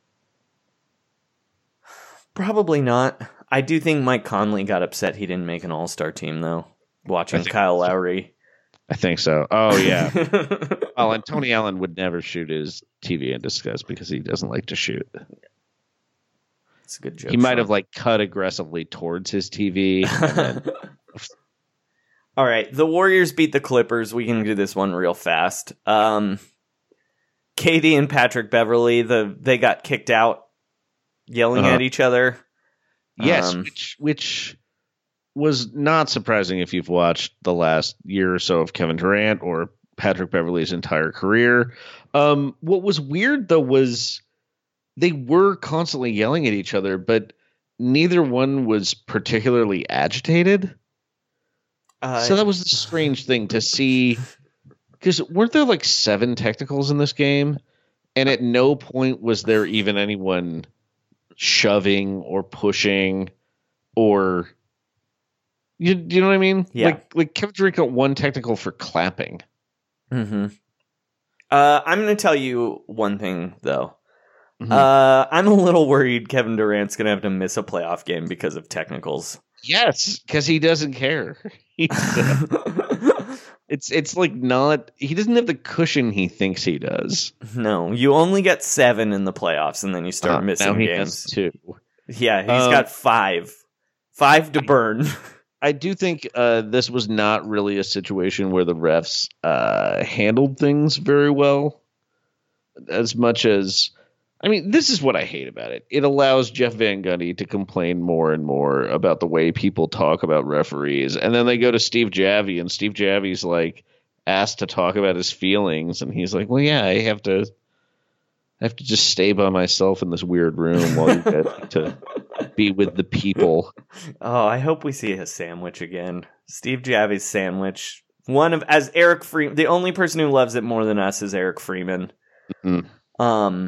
Probably not. I do think Mike Conley got upset he didn't make an all-star team, though, watching Kyle Lowry. I think so. Oh, yeah. Well, and Tony Allen would never shoot his TV in disgust because he doesn't like to shoot. It's a good joke. He might have cut aggressively towards his TV. And then... All right, the Warriors beat the Clippers. We can do this one real fast. KD and Patrick Beverley, they got kicked out, yelling at each other. Yes, which was not surprising if you've watched the last year or so of Kevin Durant or Patrick Beverley's entire career. What was weird, though, was they were constantly yelling at each other, but neither one was particularly agitated. So that was a strange thing to see, because weren't there 7 technicals in this game? And at no point was there even anyone shoving or pushing or... Do you know what I mean? Yeah. Like Kevin Durant got 1 technical for clapping. Mm-hmm. I'm going to tell you one thing, though. Mm-hmm. I'm a little worried Kevin Durant's going to have to miss a playoff game because of technicals. Yes, because he doesn't care. It's not... He doesn't have the cushion he thinks he does. No, you only get 7 in the playoffs, and then you start missing now he games. Has 2. Yeah, he's got 5. 5 to burn. I do think this was not really a situation where the refs handled things very well. As much as... I mean, this is what I hate about it. It allows Jeff Van Gundy to complain more and more about the way people talk about referees. And then they go to Steve Javie, and Steve Javie's asked to talk about his feelings. And he's like, well, yeah, I have to just stay by myself in this weird room while you get to be with the people. Oh, I hope we see a sandwich again. Steve Javie's sandwich. As Eric Freeman, the only person who loves it more than us is Eric Freeman. Mm-hmm.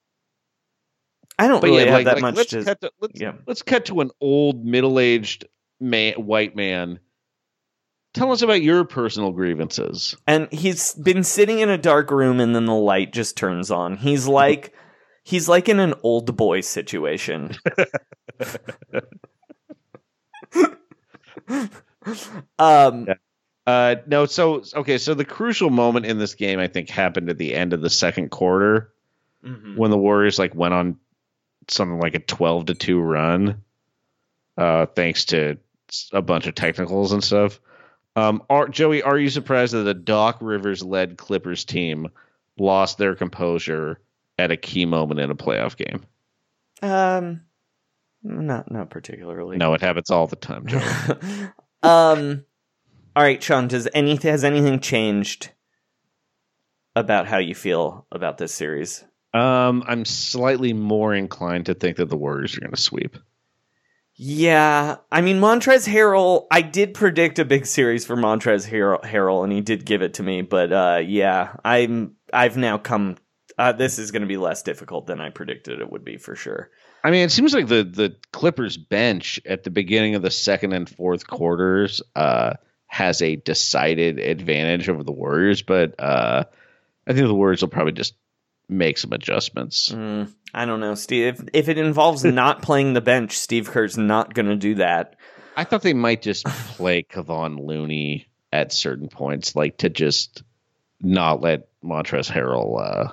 I don't really have that much let's cut to an old, middle-aged white man. Tell us about your personal grievances. And he's been sitting in a dark room, and then the light just turns on. He's like in an old boy situation. No, so the crucial moment in this game, I think, happened at the end of the second quarter, when the Warriors went on something like a 12-2 run, thanks to a bunch of technicals and stuff. Joey, are you surprised that the Doc Rivers-led Clippers team lost their composure at a key moment in a playoff game? Not particularly. No, it happens all the time, Joey. All right, Sean, has anything changed about how you feel about this series? I'm slightly more inclined to think that the Warriors are going to sweep. Yeah, I mean, Montrezl Harrell, I did predict a big series for Montrezl Harrell, and he did give it to me, but yeah, I've now come This is going to be less difficult than I predicted it would be for sure. I mean, it seems like the Clippers bench at the beginning of the second and fourth quarters has a decided advantage over the Warriors, but I think the Warriors will probably just make some adjustments. I don't know, Steve. If it involves not playing the bench, Steve Kerr's not going to do that. I thought they might just play Kevon Looney at certain points, like to just not let Montrezl Harrell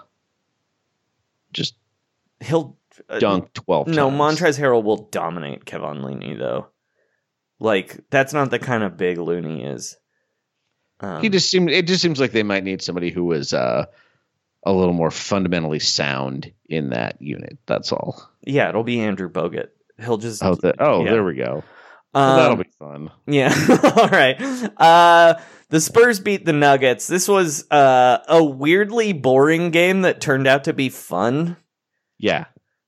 he'll dunk 12 times. No, Montrezl Harrell will dominate Kevon Looney, though. Like, that's not the kind of big Looney is. It just seems like they might need somebody who is a little more fundamentally sound in that unit. That's all. Yeah, it'll be Andrew Bogut. He'll just there we go. Well, that'll be fun. Yeah. All right. The Spurs beat the Nuggets. This was a weirdly boring game that turned out to be fun. Yeah.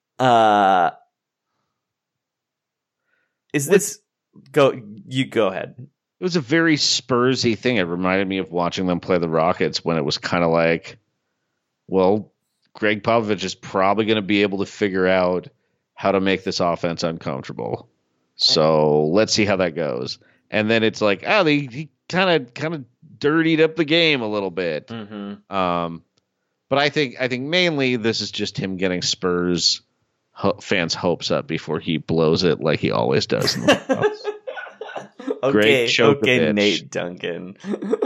Go ahead. It was a very Spursy thing. It reminded me of watching them play the Rockets when it was kind of like, well, Greg Popovich is probably going to be able to figure out how to make this offense uncomfortable. So let's see how that goes. And then it's like, he kind of dirtied up the game a little bit. Mm-hmm. But I think mainly this is just him getting Spurs fans' hopes up before he blows it like he always does in the playoffs. Great choke, Nate Duncan.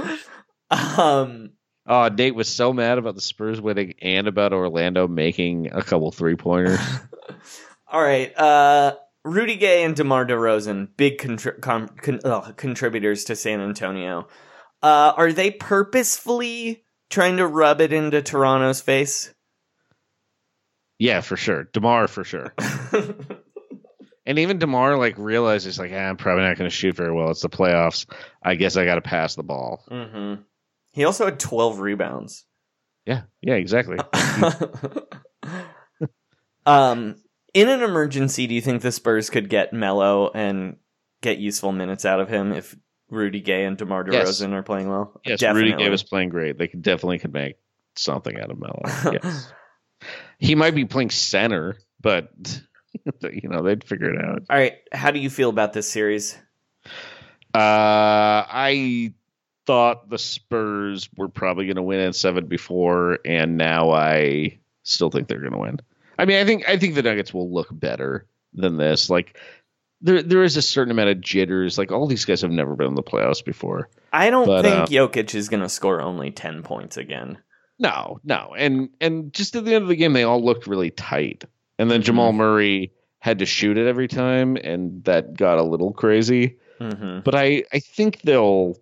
Nate was so mad about the Spurs winning and about Orlando making a couple 3-pointers. All right. Rudy Gay and DeMar DeRozan, big contributors to San Antonio. Are they purposefully trying to rub it into Toronto's face? Yeah, for sure. DeMar, for sure. And even DeMar realizes I'm probably not going to shoot very well. It's the playoffs. I guess I got to pass the ball. Mm-hmm. He also had 12 rebounds. Yeah, exactly. In an emergency, do you think the Spurs could get Melo and get useful minutes out of him if Rudy Gay and DeMar DeRozan are playing well? Yes, Definitely. Rudy Gay was playing great. They could make something out of Melo. Yes. He might be playing center, but they'd figure it out. All right, how do you feel about this series? I thought the Spurs were probably going to win in 7 before, and now I still think they're going to win. I mean, I think the Nuggets will look better than this. There is a certain amount of jitters. All these guys have never been in the playoffs before. I don't think Jokic is going to score only 10 points again. No. And just at the end of the game, they all looked really tight. And then Jamal Murray had to shoot it every time, and that got a little crazy. Mm-hmm. But I think they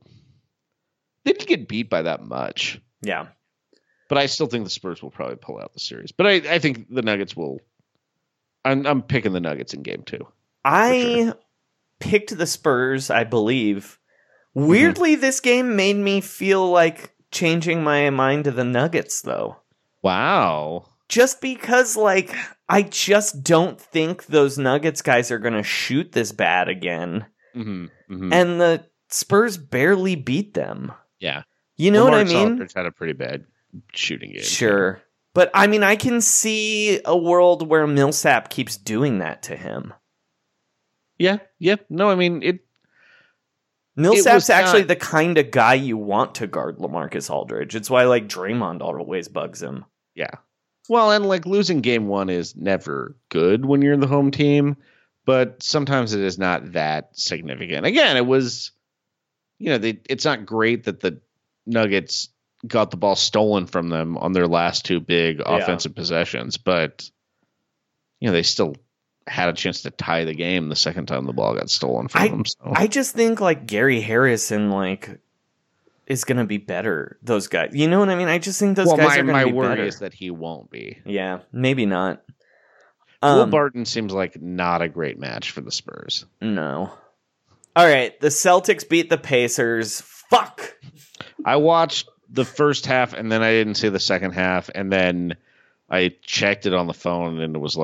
didn't get beat by that much. Yeah. But I still think the Spurs will probably pull out the series. But I think the Nuggets will. I'm picking the Nuggets in game 2. I picked the Spurs, I believe. Weirdly, this game made me feel like changing my mind to the Nuggets, though. Wow. Just because, I just don't think those Nuggets guys are going to shoot this bad again. Mm-hmm. Mm-hmm. And the Spurs barely beat them. Yeah. You know what I mean? Aldridge had a pretty bad shooting game. Sure. But, I mean, I can see a world where Millsap keeps doing that to him. Yeah. No, I mean, Millsap's actually the kind of guy you want to guard LaMarcus Aldridge. It's why, Draymond always bugs him. Yeah. Well, and, losing game 1 is never good when you're in the home team, but sometimes it is not that significant. Again, it was, it's not great that the Nuggets got the ball stolen from them on their last 2 big offensive possessions, but they still had a chance to tie the game the second time the ball got stolen from them. So. I just think Gary Harrison is going to be better. Those guys, you know what I mean? I just think those guys are going to be better. My worry is that he won't be. Yeah, maybe not. Will Barton seems like not a great match for the Spurs. No. All right, the Celtics beat the Pacers. Fuck. I watched the first half, and then I didn't see the second half, and then I checked it on the phone, and it was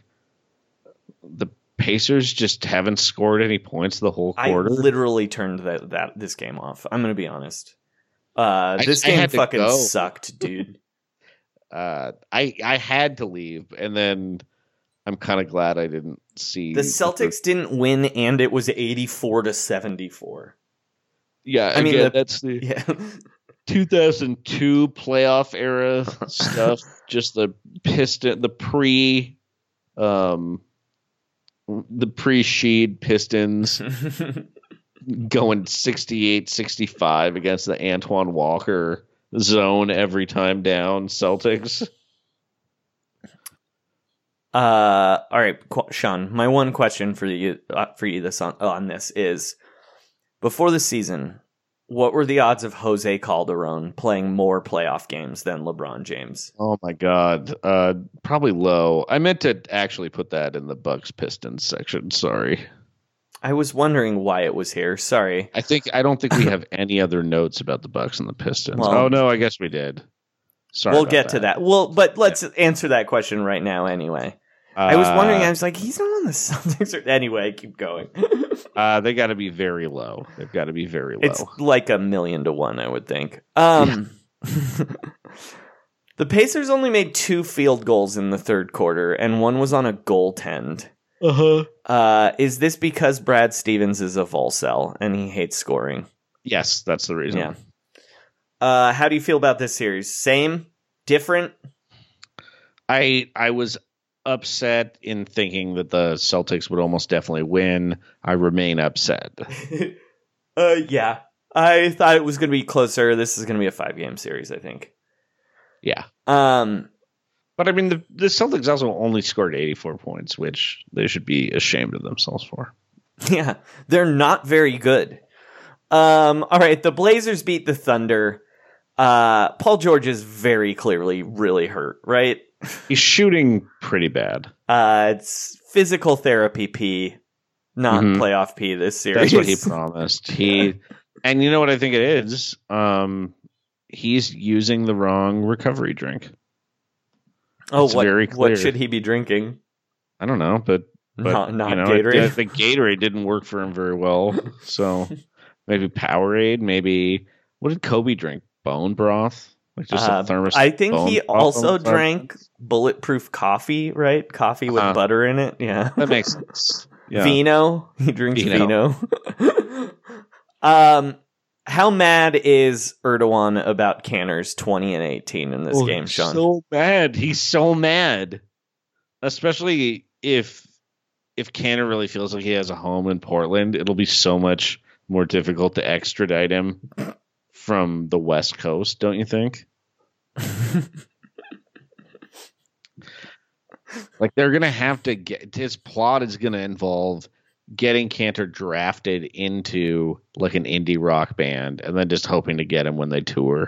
the Pacers just haven't scored any points the whole quarter. I literally turned this game off. I'm going to be honest. This game fucking sucked, dude. I had to leave, and then I'm kind of glad I didn't see. The Celtics didn't win, and it was 84-74. Yeah, I mean that's the 2002 playoff era stuff. Just the Piston, the pre-Sheed Pistons going 68-65 against the Antoine Walker zone every time down Celtics. All right, Sean. My one question for you this on this is: before the season, what were the odds of Jose Calderon playing more playoff games than LeBron James? Oh my God, probably low. I meant to actually put that in the Bucks Pistons section. Sorry. I was wondering why it was here. Sorry. I don't think we have any other notes about the Bucks and the Pistons. Well, oh no, I guess we did. Sorry. We'll get to that. Well, but let's answer that question right now anyway. I was wondering, I was like, he's not on the Celtics. Anyway, keep going. They got to be very low. They've got to be very low. It's like 1,000,000 to 1, I would think. The Pacers only made 2 field goals in the third quarter, and one was on a goaltend. Is this because Brad Stevens is a Volcel and he hates scoring? Yes, that's the reason. Yeah. How do you feel about this series? Same? Different? I was upset in thinking that the Celtics would almost definitely win. I remain upset. Yeah. I thought it was going to be closer. This is going to be a 5-game series, I think. Yeah. But I mean, the Celtics also only scored 84 points, which they should be ashamed of themselves for. Yeah, they're not very good. All right, the Blazers beat the Thunder. Paul George is very clearly really hurt, right? He's shooting pretty bad. It's physical therapy P, not playoff P this series. That's what he promised. And you know what I think it is? He's using the wrong recovery drink. Oh, what should he be drinking? I don't know, but not Gatorade. The Gatorade didn't work for him very well, so maybe Powerade. Maybe what did Kobe drink? Bone broth, like just a thermos. I think he also drank bulletproof coffee, right? Coffee with butter in it. Yeah, that makes sense. Yeah. Vino. He drinks vino. How mad is Erdogan about Cantor's 20-18 in this game, Sean? So mad. He's so mad. Especially if Cantor really feels like he has a home in Portland, it'll be so much more difficult to extradite him from the West Coast, don't you think? Like they're going to have to get his plot is going to involve getting Cantor drafted into like an indie rock band and then just hoping to get him when they tour.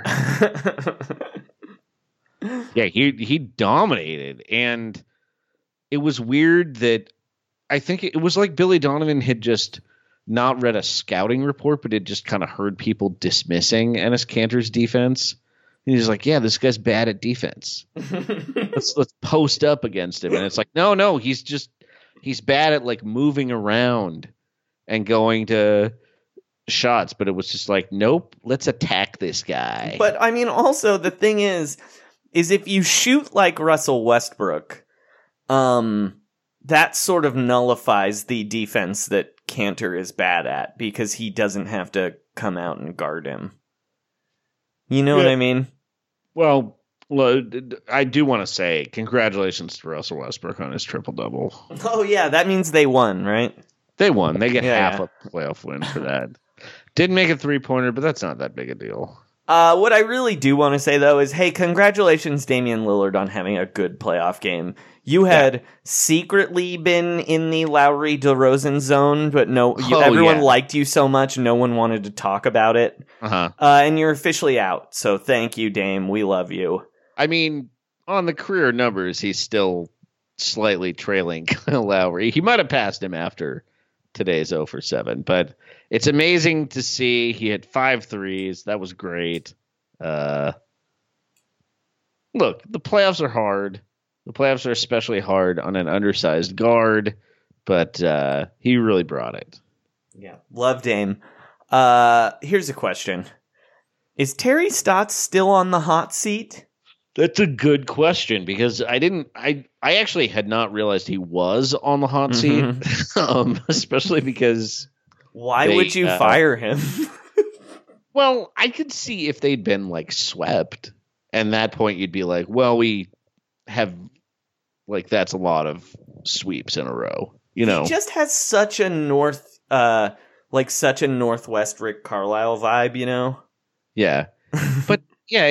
Yeah, he dominated, and it was weird that I think it was like Billy Donovan had just not read a scouting report, but had just kind of heard people dismissing Enes Kanter's defense. And he's like, yeah, this guy's bad at defense. let's post up against him. And it's like, no, he's bad at like moving around and going to shots. But it was just like, nope, let's attack this guy. But I mean, also the thing is if you shoot like Russell Westbrook, that sort of nullifies the defense that Cantor is bad at because he doesn't have to come out and guard him. You know what I mean? Well, I do want to say congratulations to Russell Westbrook on his triple-double. Oh, yeah, that means they won, right? They won. They get half a playoff win for that. Didn't make a three-pointer, but that's not that big a deal. What I really do want to say, though, is, hey, congratulations, Damian Lillard, on having a good playoff game. You had secretly been in the Lowry DeRozan zone, but everyone liked you so much, no one wanted to talk about it. And you're officially out, so thank you, Dame. We love you. I mean, on the career numbers, he's still slightly trailing Kyle Lowry. He might have passed him after today's 0 for 7, but it's amazing to see. He hit 5 threes. That was great. Look, the playoffs are hard. The playoffs are especially hard on an undersized guard, but he really brought it. Yeah, love Dame. Here's a question. Is Terry Stotts still on the hot seat? That's a good question because I actually had not realized he was on the hot seat, especially because why would you fire him? Well, I could see if they'd been like swept, and that point you'd be like, well, we have like that's a lot of sweeps in a row, you know. He just has such a such a Northwest Rick Carlisle vibe, you know. Yeah, but yeah,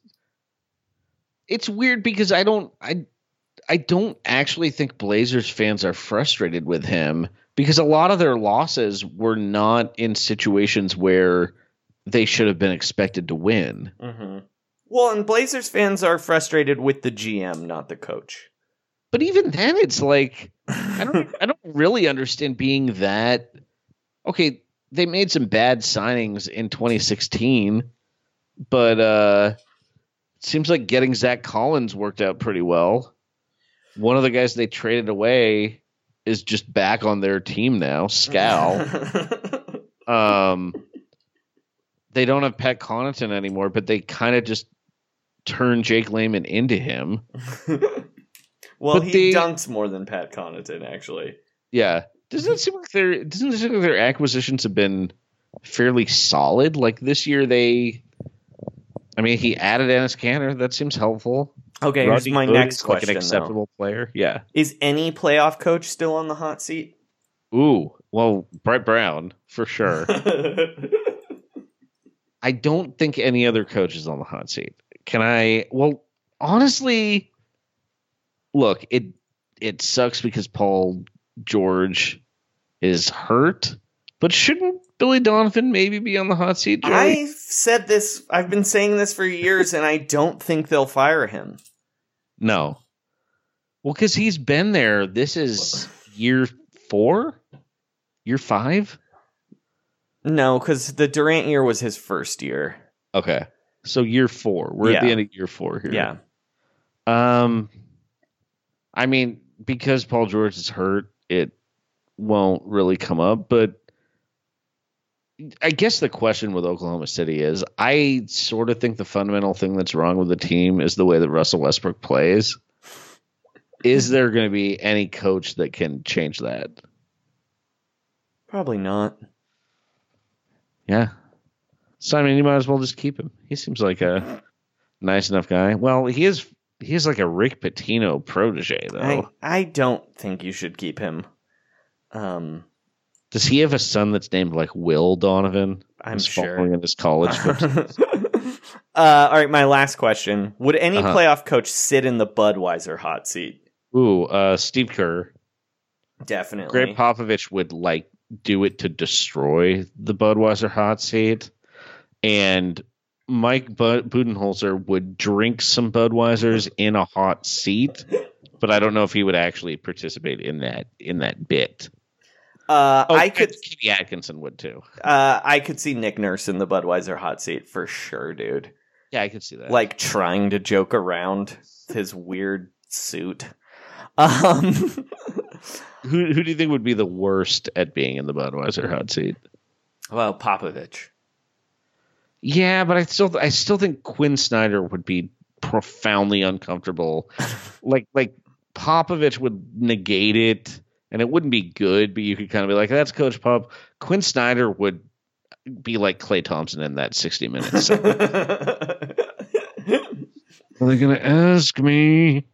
it's weird because I don't actually think Blazers fans are frustrated with him because a lot of their losses were not in situations where they should have been expected to win. Mm-hmm. Well, and Blazers fans are frustrated with the GM, not the coach. But even then, it's like I don't really understand being that. Okay, they made some bad signings in 2016, but seems like getting Zach Collins worked out pretty well. One of the guys they traded away is just back on their team now, Scal. They don't have Pat Connaughton anymore, but they kind of just turned Jake Layman into him. Well, he dunks more than Pat Connaughton, actually. Yeah. Doesn't it seem like their acquisitions have been fairly solid? Like this year he added Enes Kanter. That seems helpful. Okay, here's my next question. Like an acceptable player. Yeah. Is any playoff coach still on the hot seat? Ooh, well, Brett Brown, for sure. I don't think any other coach is on the hot seat. Well, honestly, look, it sucks because Paul George is hurt, but shouldn't Billy Donovan maybe be on the hot seat, Joey? I've been saying this for years, and I don't think they'll fire him. No. Well, because he's been there. This is year 4? Year 5? No, because the Durant year was his first year. Okay. So year 4. We're at the end of year 4 here. Yeah. I mean, because Paul George is hurt, it won't really come up, but I guess the question with Oklahoma City is I sort of think the fundamental thing that's wrong with the team is the way that Russell Westbrook plays. Is there going to be any coach that can change that? Probably not. Yeah. So, I mean, you might as well just keep him. He seems like a nice enough guy. Well, he is like a Rick Pitino protege, though. I don't think you should keep him. Does he have a son that's named like Will Donovan? I'm sure. Following in his college footsteps. All right, my last question. Would any playoff coach sit in the Budweiser hot seat? Ooh, Steve Kerr. Definitely. Greg Popovich would do it to destroy the Budweiser hot seat. And Mike Budenholzer would drink some Budweisers in a hot seat, but I don't know if he would actually participate in that bit. Kenny Atkinson would too. I could see Nick Nurse in the Budweiser hot seat for sure, dude. Yeah, I could see that. Like trying to joke around his weird suit. Who do you think would be the worst at being in the Budweiser hot seat? Well, Popovich. Yeah, but I still think Quinn Snyder would be profoundly uncomfortable. like Popovich would negate it, and it wouldn't be good, but you could kind of be like, that's Coach Pop. Quinn Snyder would be like Klay Thompson in that 60 Minutes. Are they going to ask me?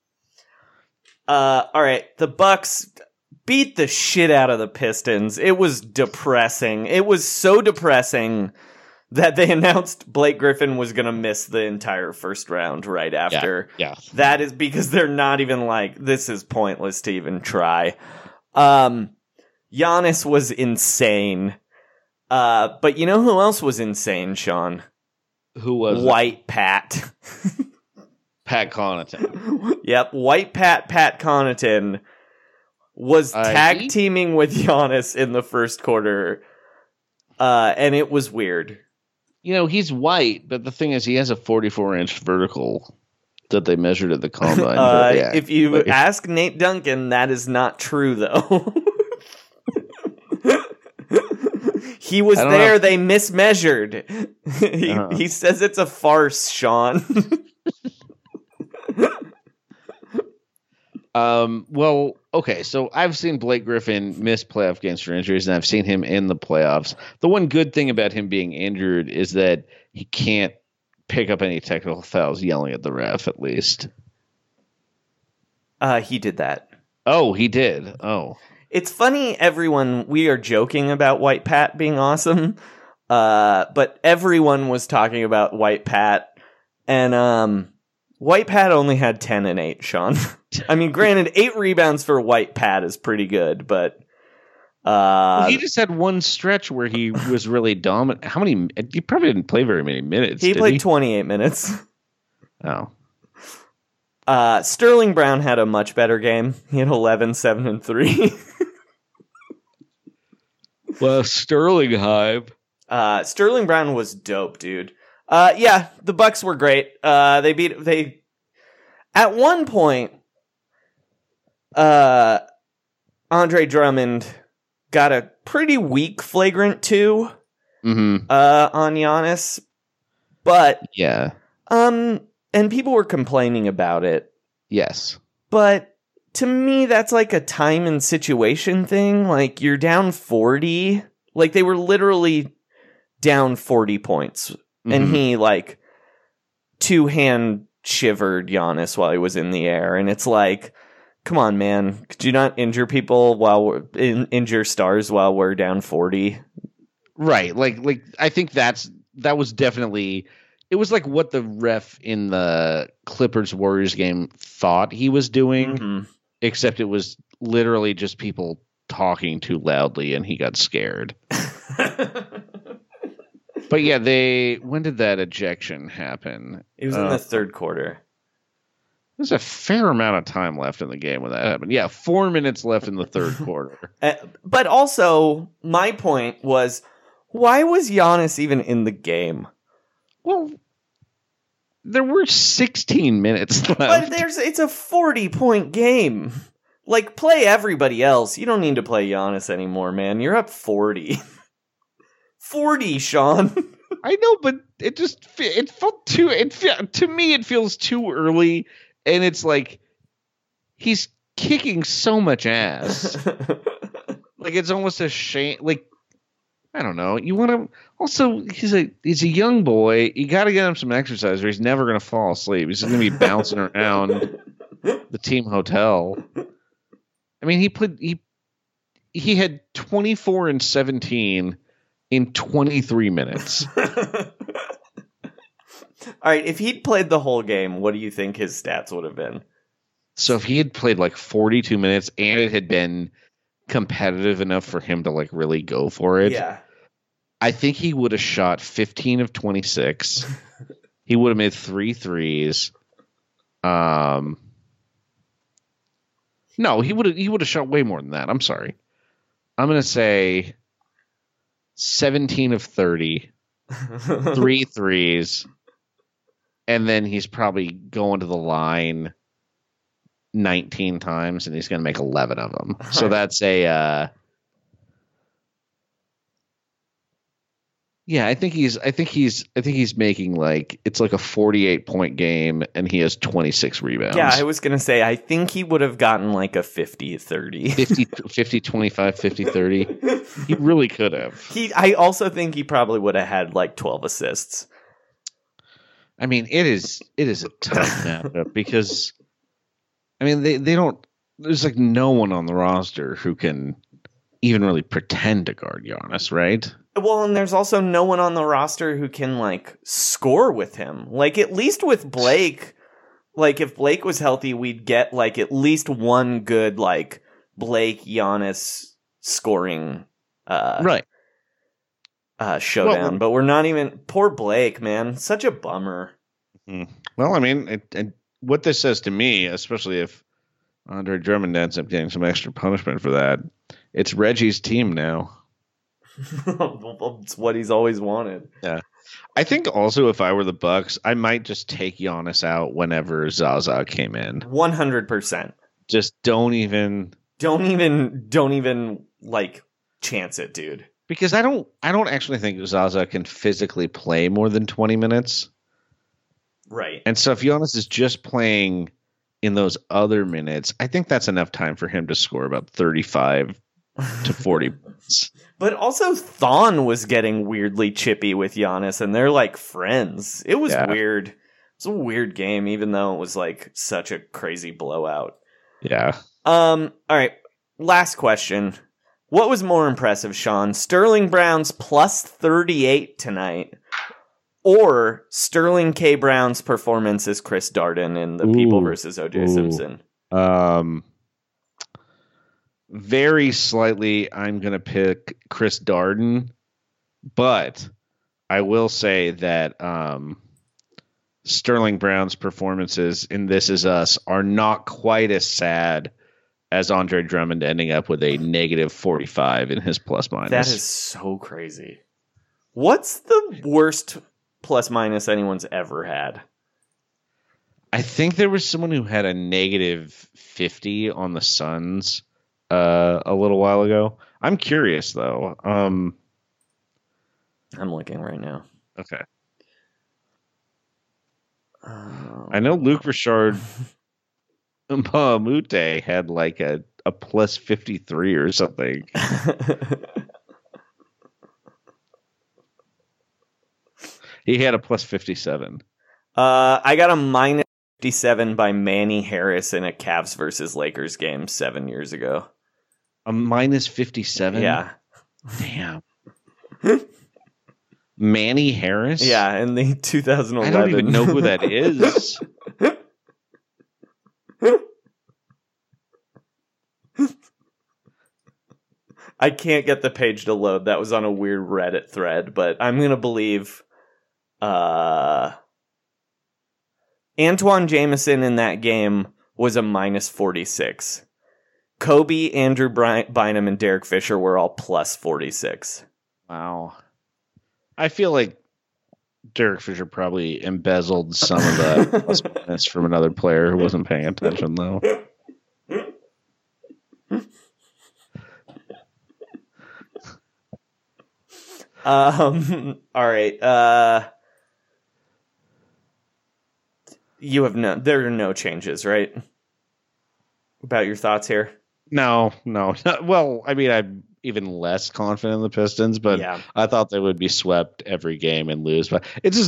All right, the Bucks beat the shit out of the Pistons. It was depressing. It was so depressing that they announced Blake Griffin was going to miss the entire first round right after. Yeah. That is because they're not even like, this is pointless to even try. Giannis was insane. But you know who else was insane, Sean? Who was White Pat. Pat Connaughton. Yep, White Pat Connaughton was tag teaming with Giannis in the first quarter. And it was weird. You know, he's white, but the thing is he has a 44-inch vertical that they measured at the combine. If you ask Nate Duncan, that is not true, though. He was there. They mismeasured. He says it's a farce, Sean. Well, okay, so I've seen Blake Griffin miss playoff games for injuries, and I've seen him in the playoffs. The one good thing about him being injured is that he can't pick up any technical fouls yelling at the ref, at least. He did that. Oh, he did. Oh. It's funny, everyone, we are joking about White Pat being awesome, but everyone was talking about White Pat, and White Pat only had 10 and 8, Sean. I mean, granted, 8 rebounds for White Pat is pretty good, but... well, he just had one stretch where he was really dominant. How many... He probably didn't play very many minutes, He played 28 minutes. Oh. Sterling Brown had a much better game. He had 11, 7, and 3. Well, Sterling hype. Sterling Brown was dope, dude. Yeah, the Bucks were great. They at one point, Andre Drummond got a pretty weak flagrant 2 on Giannis, but yeah, and people were complaining about it. Yes, but to me, that's like a time and situation thing. Like, you're down 40. Like, they were literally down 40 points. And he, like, 2-hand shivered Giannis while he was in the air. And it's like, come on, man. Could you not injure people injure stars while we're down 40? Right. Like I think that was definitely... It was like what the ref in the Clippers-Warriors game thought he was doing, except it was literally just people talking too loudly and he got scared. But yeah, when did that ejection happen? It was in the third quarter. There's a fair amount of time left in the game when that happened. Yeah, 4 minutes left in the third quarter. But also, my point was, why was Giannis even in the game? Well, there were 16 minutes left. But it's a 40-point game. Like, play everybody else. You don't need to play Giannis anymore, man. You're up 40. 40, Sean. I know, but it felt to me it feels too early, and it's like he's kicking so much ass. Like, it's almost a shame. Like, I don't know. You want to also, he's a young boy. You got to get him some exercise or he's never going to fall asleep. He's going to be bouncing around the team hotel. I mean, he had 24 and 17 in 23 minutes. All right, if he'd played the whole game, what do you think his stats would have been? So if he had played like 42 minutes and it had been competitive enough for him to like really go for it, yeah, I think he would have shot 15 of 26. He would have made 3 threes. No, he would have shot way more than that. I'm sorry. I'm going to say 17 of 30, 3 threes, and then he's probably going to the line 19 times, and he's going to make 11 of them. So that's a yeah. I think he's making like it's like a 48-point game, and he has 26 rebounds. Yeah, I was going to say I think he would have gotten like a 50-30, 50-25, 50-30. He really could have. I also think he probably would have had like 12 assists. I mean, it is a tough matchup because. I mean, they don't. There's like no one on the roster who can even really pretend to guard Giannis, right? Well, and there's also no one on the roster who can like score with him. Like, at least with Blake, like if Blake was healthy, we'd get like at least one good like Blake Giannis scoring right showdown. But we're not even. Poor Blake, man, such a bummer. Well, I mean, what this says to me, especially if Andre Drummond ends up getting some extra punishment for that, it's Reggie's team now. It's what he's always wanted. Yeah. I think also if I were the Bucks, I might just take Giannis out whenever Zaza came in. 100%. Just don't even like chance it, dude. Because I don't actually think Zaza can physically play more than 20 minutes. Right. And so if Giannis is just playing in those other minutes, I think that's enough time for him to score about 35 to 40 points. But also Thon was getting weirdly chippy with Giannis, and they're like friends. It was weird. It was a weird game, even though it was like such a crazy blowout. Yeah. All right. Last question. What was more impressive, Sean? Sterling Brown's plus 38 tonight, or Sterling K. Brown's performance as Chris Darden in the People versus O.J. Simpson? Very slightly, I'm going to pick Chris Darden, but I will say that Sterling Brown's performances in This Is Us are not quite as sad as Andre Drummond ending up with a negative 45 in his plus minus. That is so crazy. What's the worst plus minus anyone's ever had? I think there was someone who had a negative 50 on the Suns a little while ago. I'm curious, though. I'm looking right now. Okay. I know Luke Richard Mahamute had like a plus 53 or something. He had a plus 57. I got a minus 57 by Manny Harris in a Cavs versus Lakers game 7 years ago. A minus 57? Yeah. Damn. Manny Harris? Yeah, in the 2011. I don't even know who that is. I can't get the page to load. That was on a weird Reddit thread, but I'm going to believe Antoine Jameson in that game was a minus 46. Kobe, Andrew Bynum, and Derek Fisher were all plus 46. Wow. I feel like Derek Fisher probably embezzled some of the plus minus from another player who wasn't paying attention, though. All right. There are no changes, right? About your thoughts here? No. Well, I mean, I'm even less confident in the Pistons, but yeah. I thought they would be swept every game and lose. But there's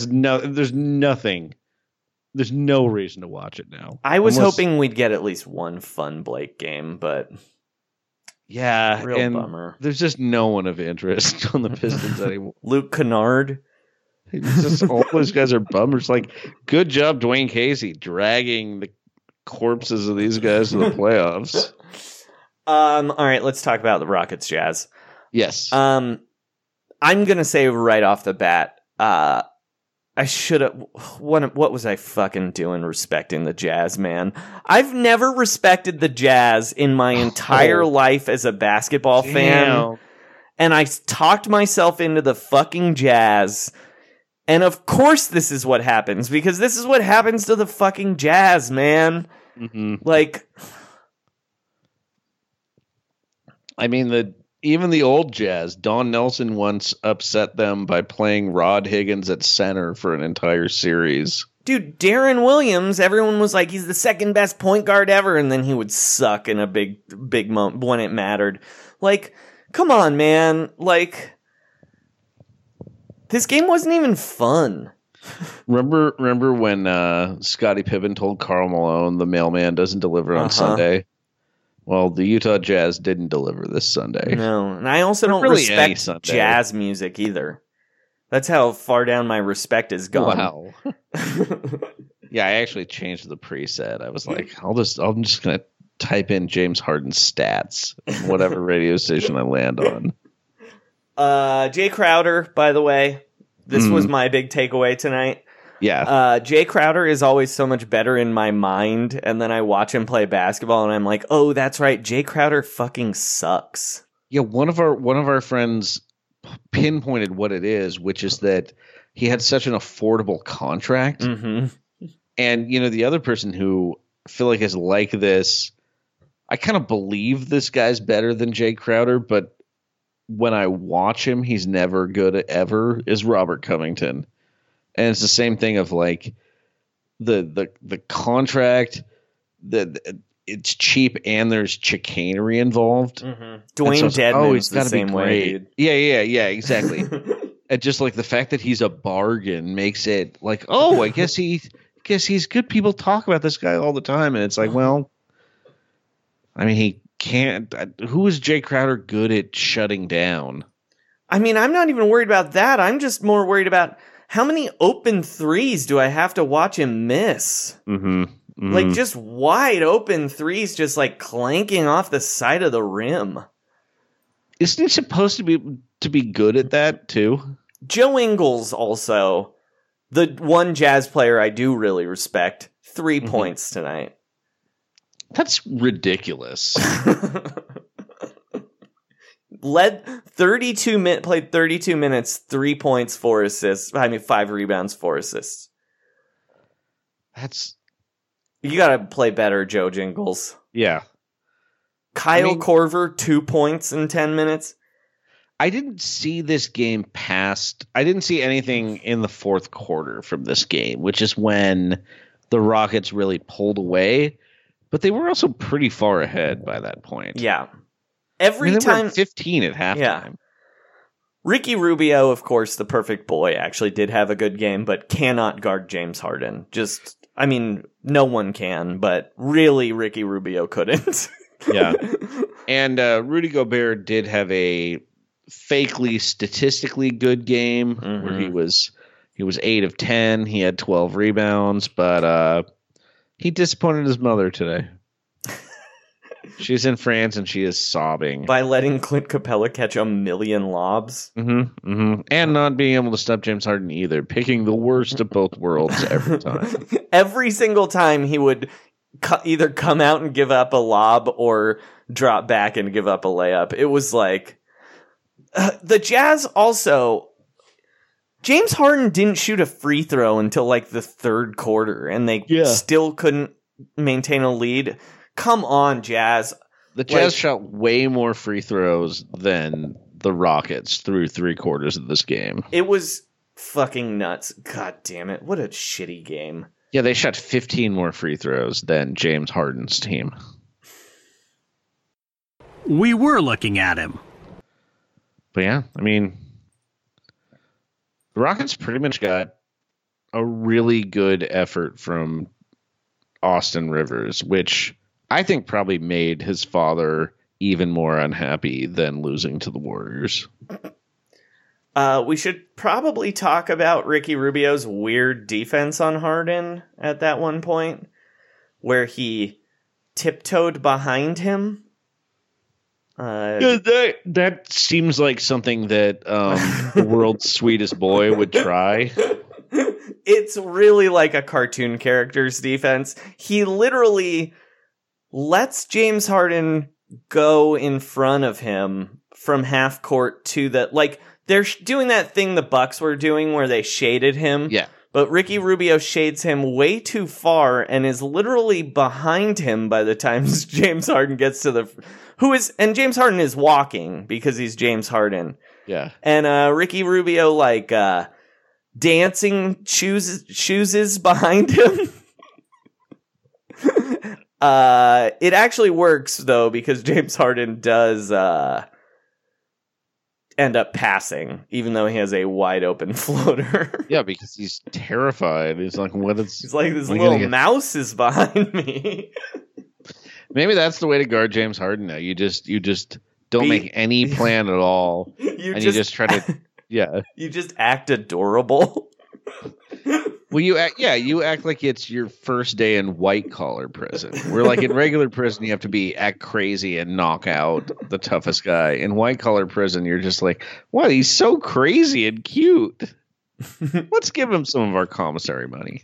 no reason to watch it now. I was hoping we'd get at least one fun Blake game, but yeah, real bummer. There's just no one of interest on the Pistons anymore. Luke Kennard. Just all those guys are bummers. Like, good job, Dwayne Casey, dragging the corpses of these guys to the playoffs. All right, let's talk about the Rockets Jazz. Yes. I'm gonna say right off the bat, I should have. What was I fucking doing respecting the Jazz, man? I've never respected the Jazz in my entire life as a basketball fan, and I talked myself into the fucking Jazz. And of course this is what happens, because this is what happens to the fucking Jazz, man. Mm-hmm. Like, I mean, even the old Jazz, Don Nelson once upset them by playing Rod Higgins at center for an entire series. Dude, Darren Williams, everyone was like, he's the second best point guard ever, and then he would suck in a big moment when it mattered. Like, come on, man. Like, this game wasn't even fun. Remember when Scottie Pippen told Karl Malone the mailman doesn't deliver on Sunday? Well, the Utah Jazz didn't deliver this Sunday. No, and I also don't respect jazz music either. That's how far down my respect has gone. Wow. Yeah, I actually changed the preset. I was like, I'm just gonna type in James Harden stats, whatever radio station I land on. Jay Crowder, by the way, this was my big takeaway tonight. Yeah. Jay Crowder is always so much better in my mind, and then I watch him play basketball, and I'm like, oh, that's right, Jay Crowder fucking sucks. Yeah, one of our friends pinpointed what it is, which is that he had such an affordable contract. Mm-hmm. And, the other person who I feel like is like this, I kind of believe this guy's better than Jay Crowder, but when I watch him, he's never good ever, is Robert Covington. And it's the same thing of like the contract it's cheap and there's chicanery involved. Mm-hmm. Dwayne Dedman's the same way, dude. Yeah, exactly. And just like the fact that he's a bargain makes it like, oh, I guess he's good. People talk about this guy all the time, and it's like, well, I mean, he can't. Who is Jay Crowder good at shutting down? I mean, I'm not even worried about that. I'm just more worried about how many open threes do I have to watch him miss? Mm-hmm. Mm-hmm. Like, just wide open threes, just like clanking off the side of the rim. Isn't he supposed to be good at that too? Joe Ingles also, the one Jazz player I do really respect, 3 points tonight. That's ridiculous. Played 32 minutes, 3 points, 4 assists. 5 rebounds, 4 assists. You gotta play better, Joe Jingles. Yeah. Kyle Korver, 2 points in 10 minutes. I didn't see this game past. I didn't see anything in the fourth quarter from this game, which is when the Rockets really pulled away. But they were also pretty far ahead by that point. Yeah. They were 15 at halftime. Yeah. Ricky Rubio, of course, the perfect boy, actually did have a good game, but cannot guard James Harden. No one can, but really Ricky Rubio couldn't. Yeah. And Rudy Gobert did have a fakely statistically good game where he was 8 of 10. He had 12 rebounds, but he disappointed his mother today. She's in France and she is sobbing by letting Clint Capella catch 1 million lobs. And not being able to stop James Harden either, picking the worst of both worlds every time. Every single time he would either come out and give up a lob or drop back and give up a layup. It was like the Jazz also. James Harden didn't shoot a free throw until like the third quarter, and they still couldn't maintain a lead. Come on, Jazz. The Jazz shot way more free throws than the Rockets through 3 quarters of this game. It was fucking nuts. God damn it. What a shitty game. Yeah, they shot 15 more free throws than James Harden's team. We were looking at him. But yeah, I mean, the Rockets pretty much got a really good effort from Austin Rivers, which I think probably made his father even more unhappy than losing to the Warriors. We should probably talk about Ricky Rubio's weird defense on Harden at that one point, where he tiptoed behind him. That seems like something that the world's sweetest boy would try. It's really like a cartoon character's defense. He literally lets James Harden go in front of him from half court to the, like, they're doing that thing the Bucks were doing where they shaded him. Yeah. But Ricky Rubio shades him way too far and is literally behind him by the time James Harden gets to and James Harden is walking because he's James Harden. Yeah. And Ricky Rubio, like, dancing shoes behind him. It actually works though, because James Harden does end up passing, even though he has a wide open floater. Yeah, because he's terrified. He's like, he's like, this little mouse is behind me. Maybe that's the way to guard James Harden now. You just don't make any plan at all. You just try to You just act adorable. Well, you act like it's your first day in white collar prison. Where like in regular prison you have to act crazy and knock out the toughest guy. In white collar prison you're just like, wow, he's so crazy and cute. Let's give him some of our commissary money.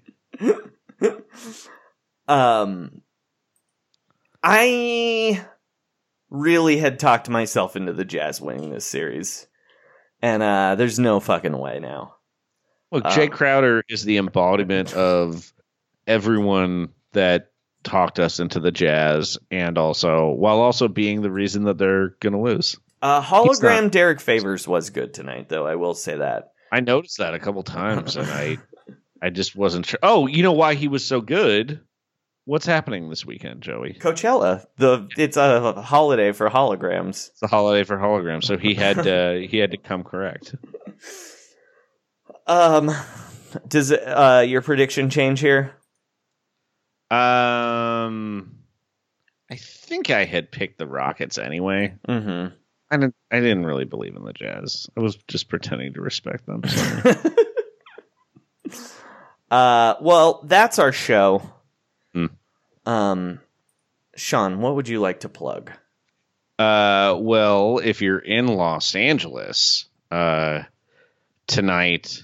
I really had talked myself into the Jazz winning this series. And there's no fucking way now. Look, Jay Crowder is the embodiment of everyone that talked us into the Jazz, and while also being the reason that they're going to lose. Hologram Derek Favors was good tonight, though. I will say that. I noticed that a couple times, and I just wasn't sure. Oh, you know why he was so good? What's happening this weekend, Joey? Coachella. It's a holiday for holograms. It's a holiday for holograms, so he had to come correct. Does your prediction change here? I think I had picked the Rockets anyway. Mm-hmm. I didn't really believe in the Jazz. I was just pretending to respect them. So. Well, that's our show. Hmm. Sean, what would you like to plug? Well, if you're in Los Angeles tonight,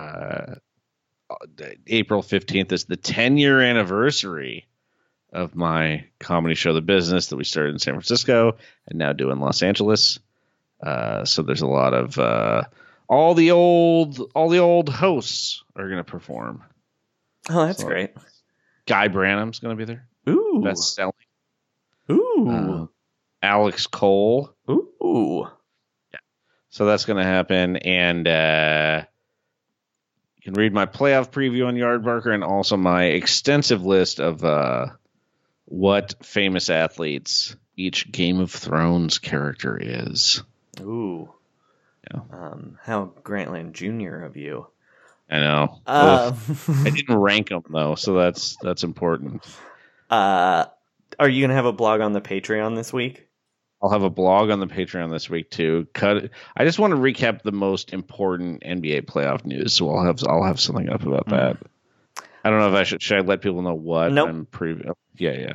April 15th is the 10-year anniversary of my comedy show, The Business, that we started in San Francisco and now do in Los Angeles. So there's a lot of all the old hosts are going to perform. Oh, that's great. Guy Branum's going to be there. Ooh, best selling. Ooh, Alex Cole. Ooh, yeah. So that's going to happen, and you can read my playoff preview on Yardbarker and also my extensive list of what famous athletes each Game of Thrones character is. Ooh. Yeah. How Grantland Jr. of you. I know. I didn't rank them, though, so that's important. Are you going to have a blog on the Patreon this week? I'll have a blog on the Patreon this week, too. I just want to recap the most important NBA playoff news, so I'll have something up about that. I don't know if I should I let people know what? Nope. Yeah.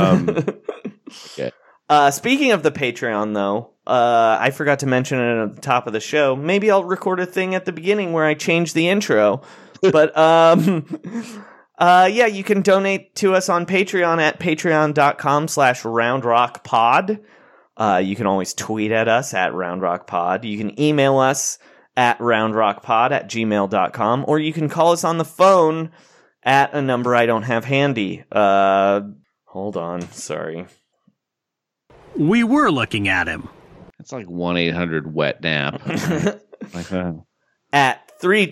Speaking of the Patreon, though, I forgot to mention it at the top of the show. Maybe I'll record a thing at the beginning where I change the intro. But, yeah, you can donate to us on Patreon at patreon.com/roundrockpod. You can always tweet at us at roundrockpod. You can email us at roundrockpod@gmail.com, or you can call us on the phone at a number I don't have handy. Hold on. Sorry. We were looking at him. It's like 1-800-WET-NAP. Like that. At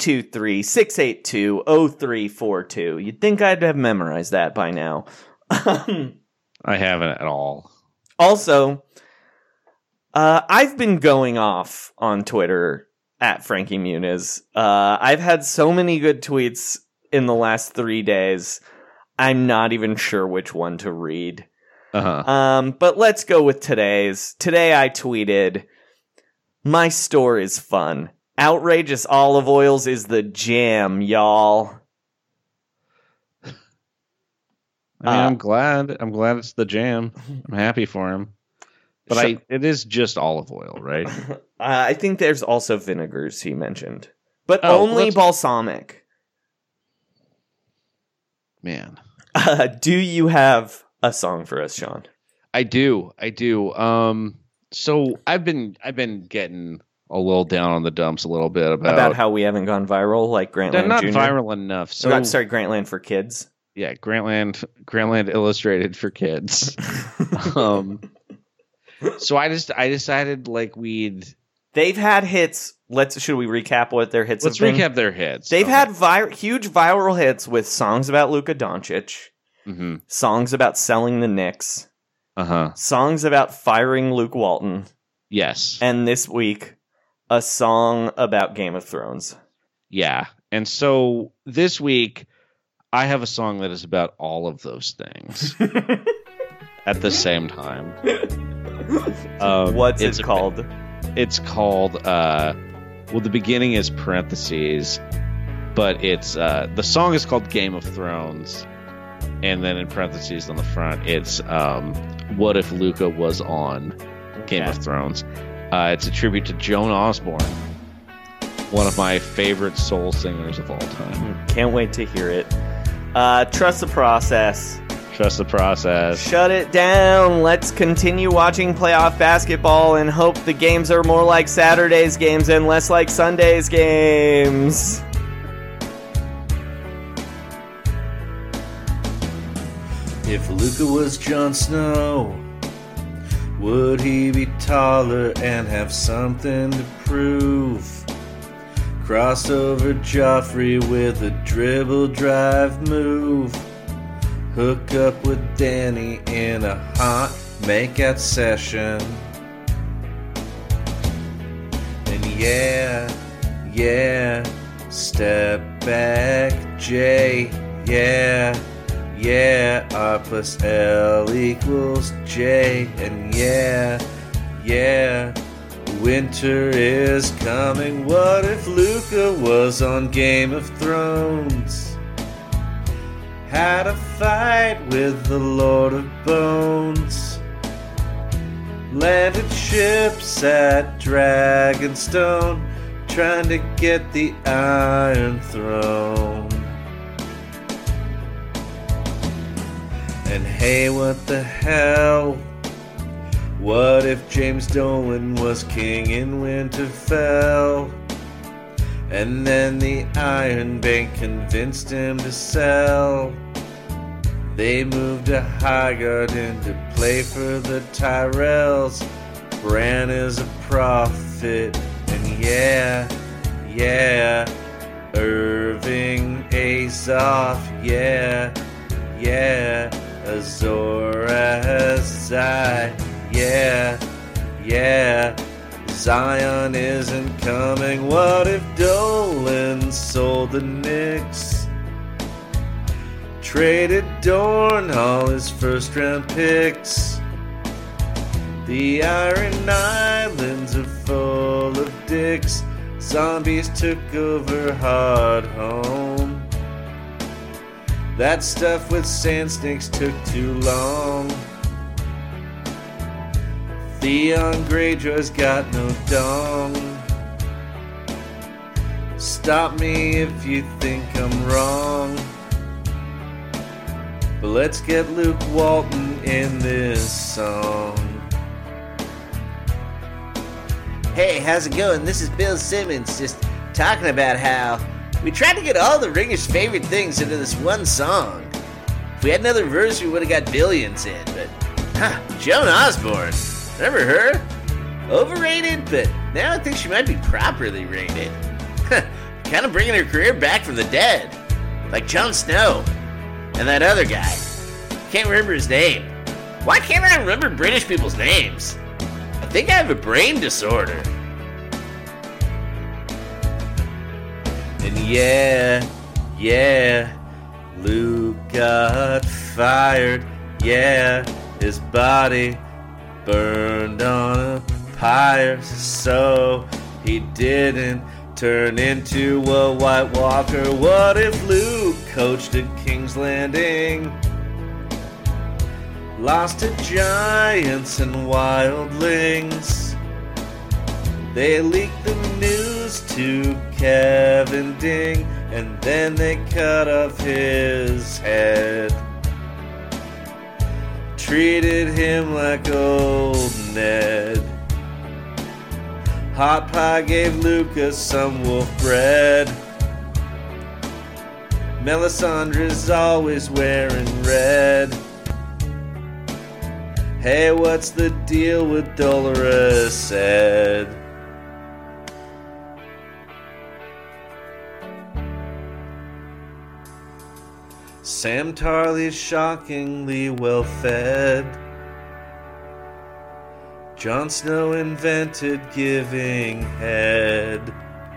323-682-0342. You'd think I'd have memorized that by now. I haven't at all. Also, I've been going off on Twitter at Frankie Muniz. I've had so many good tweets in the last 3 days. I'm not even sure which one to read. But let's go with today's. Today I tweeted, "My store is fun. Outrageous olive oils is the jam, y'all." I mean, I'm glad it's the jam. I'm happy for him. But it is just olive oil, right? I think there's also vinegars he mentioned. But only balsamic. Man. Do you have a song for us, Sean? I do. So I've been getting a little down on the dumps a little bit about how we haven't gone viral like Grantland They're not Jr. viral enough. So Grantland for Kids. Yeah, Grantland Illustrated for Kids. So I decided they've had hits. Should we recap what their hits have been? Let's recap their hits. They've had huge viral hits with songs about Luka Doncic, songs about selling the Knicks, songs about firing Luke Walton. Yes. And this week, a song about Game of Thrones. Yeah. And so this week, I have a song that is about all of those things at the same time. What's it called? It's called, well, the beginning is parentheses, but it's, the song is called Game of Thrones, and then in parentheses on the front, it's, What If Luka Was On Game of Thrones. It's a tribute to Joan Osborne, one of my favorite soul singers of all time. Can't wait to hear it. Trust the process. Trust the process. Shut it down. Let's continue watching playoff basketball and hope the games are more like Saturday's games and less like Sunday's games. If Luka was Jon Snow, would he be taller and have something to prove? Crossover Joffrey with a dribble drive move. Hook up with Danny in a hot makeout session. And yeah, step back, Jay. Yeah, R plus L equals J. And yeah, winter is coming. What if Luca was on Game of Thrones? Had a fight with the Lord of Bones. Landed ships at Dragonstone, trying to get the Iron Throne. And hey, what the hell? What if James Dolan was king in Winterfell? And then the Iron Bank convinced him to sell. They moved to Highgarden to play for the Tyrells. Bran is a prophet, and yeah, Irving Azoff, yeah, Azor Ahai, yeah, Zion isn't coming. What if Dolan sold the Knicks? Traded Dorn all his first round picks. The Iron Islands are full of dicks. Zombies took over Hard Home. That stuff with sand snakes took too long. Theon Greyjoy's got no dong. Stop me if you think I'm wrong, but let's get Luke Walton in this song. Hey, how's it going? This is Bill Simmons, just talking about how we tried to get all the Ringers' favorite things into this one song. If we had another verse, we would have got billions in, but Joan Osborne, remember her? Overrated, but now I think she might be properly rated. Kind of bringing her career back from the dead, like Jon Snow and that other guy. Can't remember his name. Why can't I remember British people's names? I think I have a brain disorder. And yeah, Luke got fired. Yeah, his body burned on a pyre, so he didn't turn into a White Walker. What if Luke coached at King's Landing? Lost to giants and wildlings. They leaked the news to Kevin Ding, and then they cut off his head. Treated him like old Ned. Hot Pie gave Lucas some wolf bread. Melisandre's always wearing red. Hey, what's the deal with Dolorous Ed? Sam Tarly's shockingly well fed. Jon Snow invented giving head.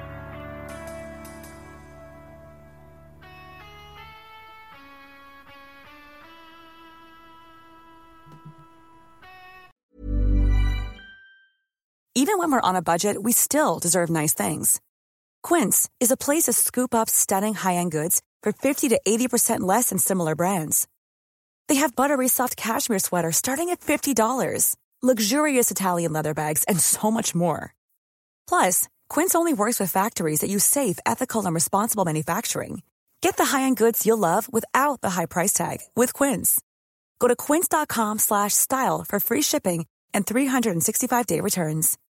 Even when we're on a budget, we still deserve nice things. Quince is a place to scoop up stunning high-end goods for 50 to 80% less than similar brands. They have buttery soft cashmere sweaters starting at $50, luxurious Italian leather bags, and so much more. Plus, Quince only works with factories that use safe, ethical, and responsible manufacturing. Get the high-end goods you'll love without the high price tag with Quince. Go to quince.com/style for free shipping and 365-day returns.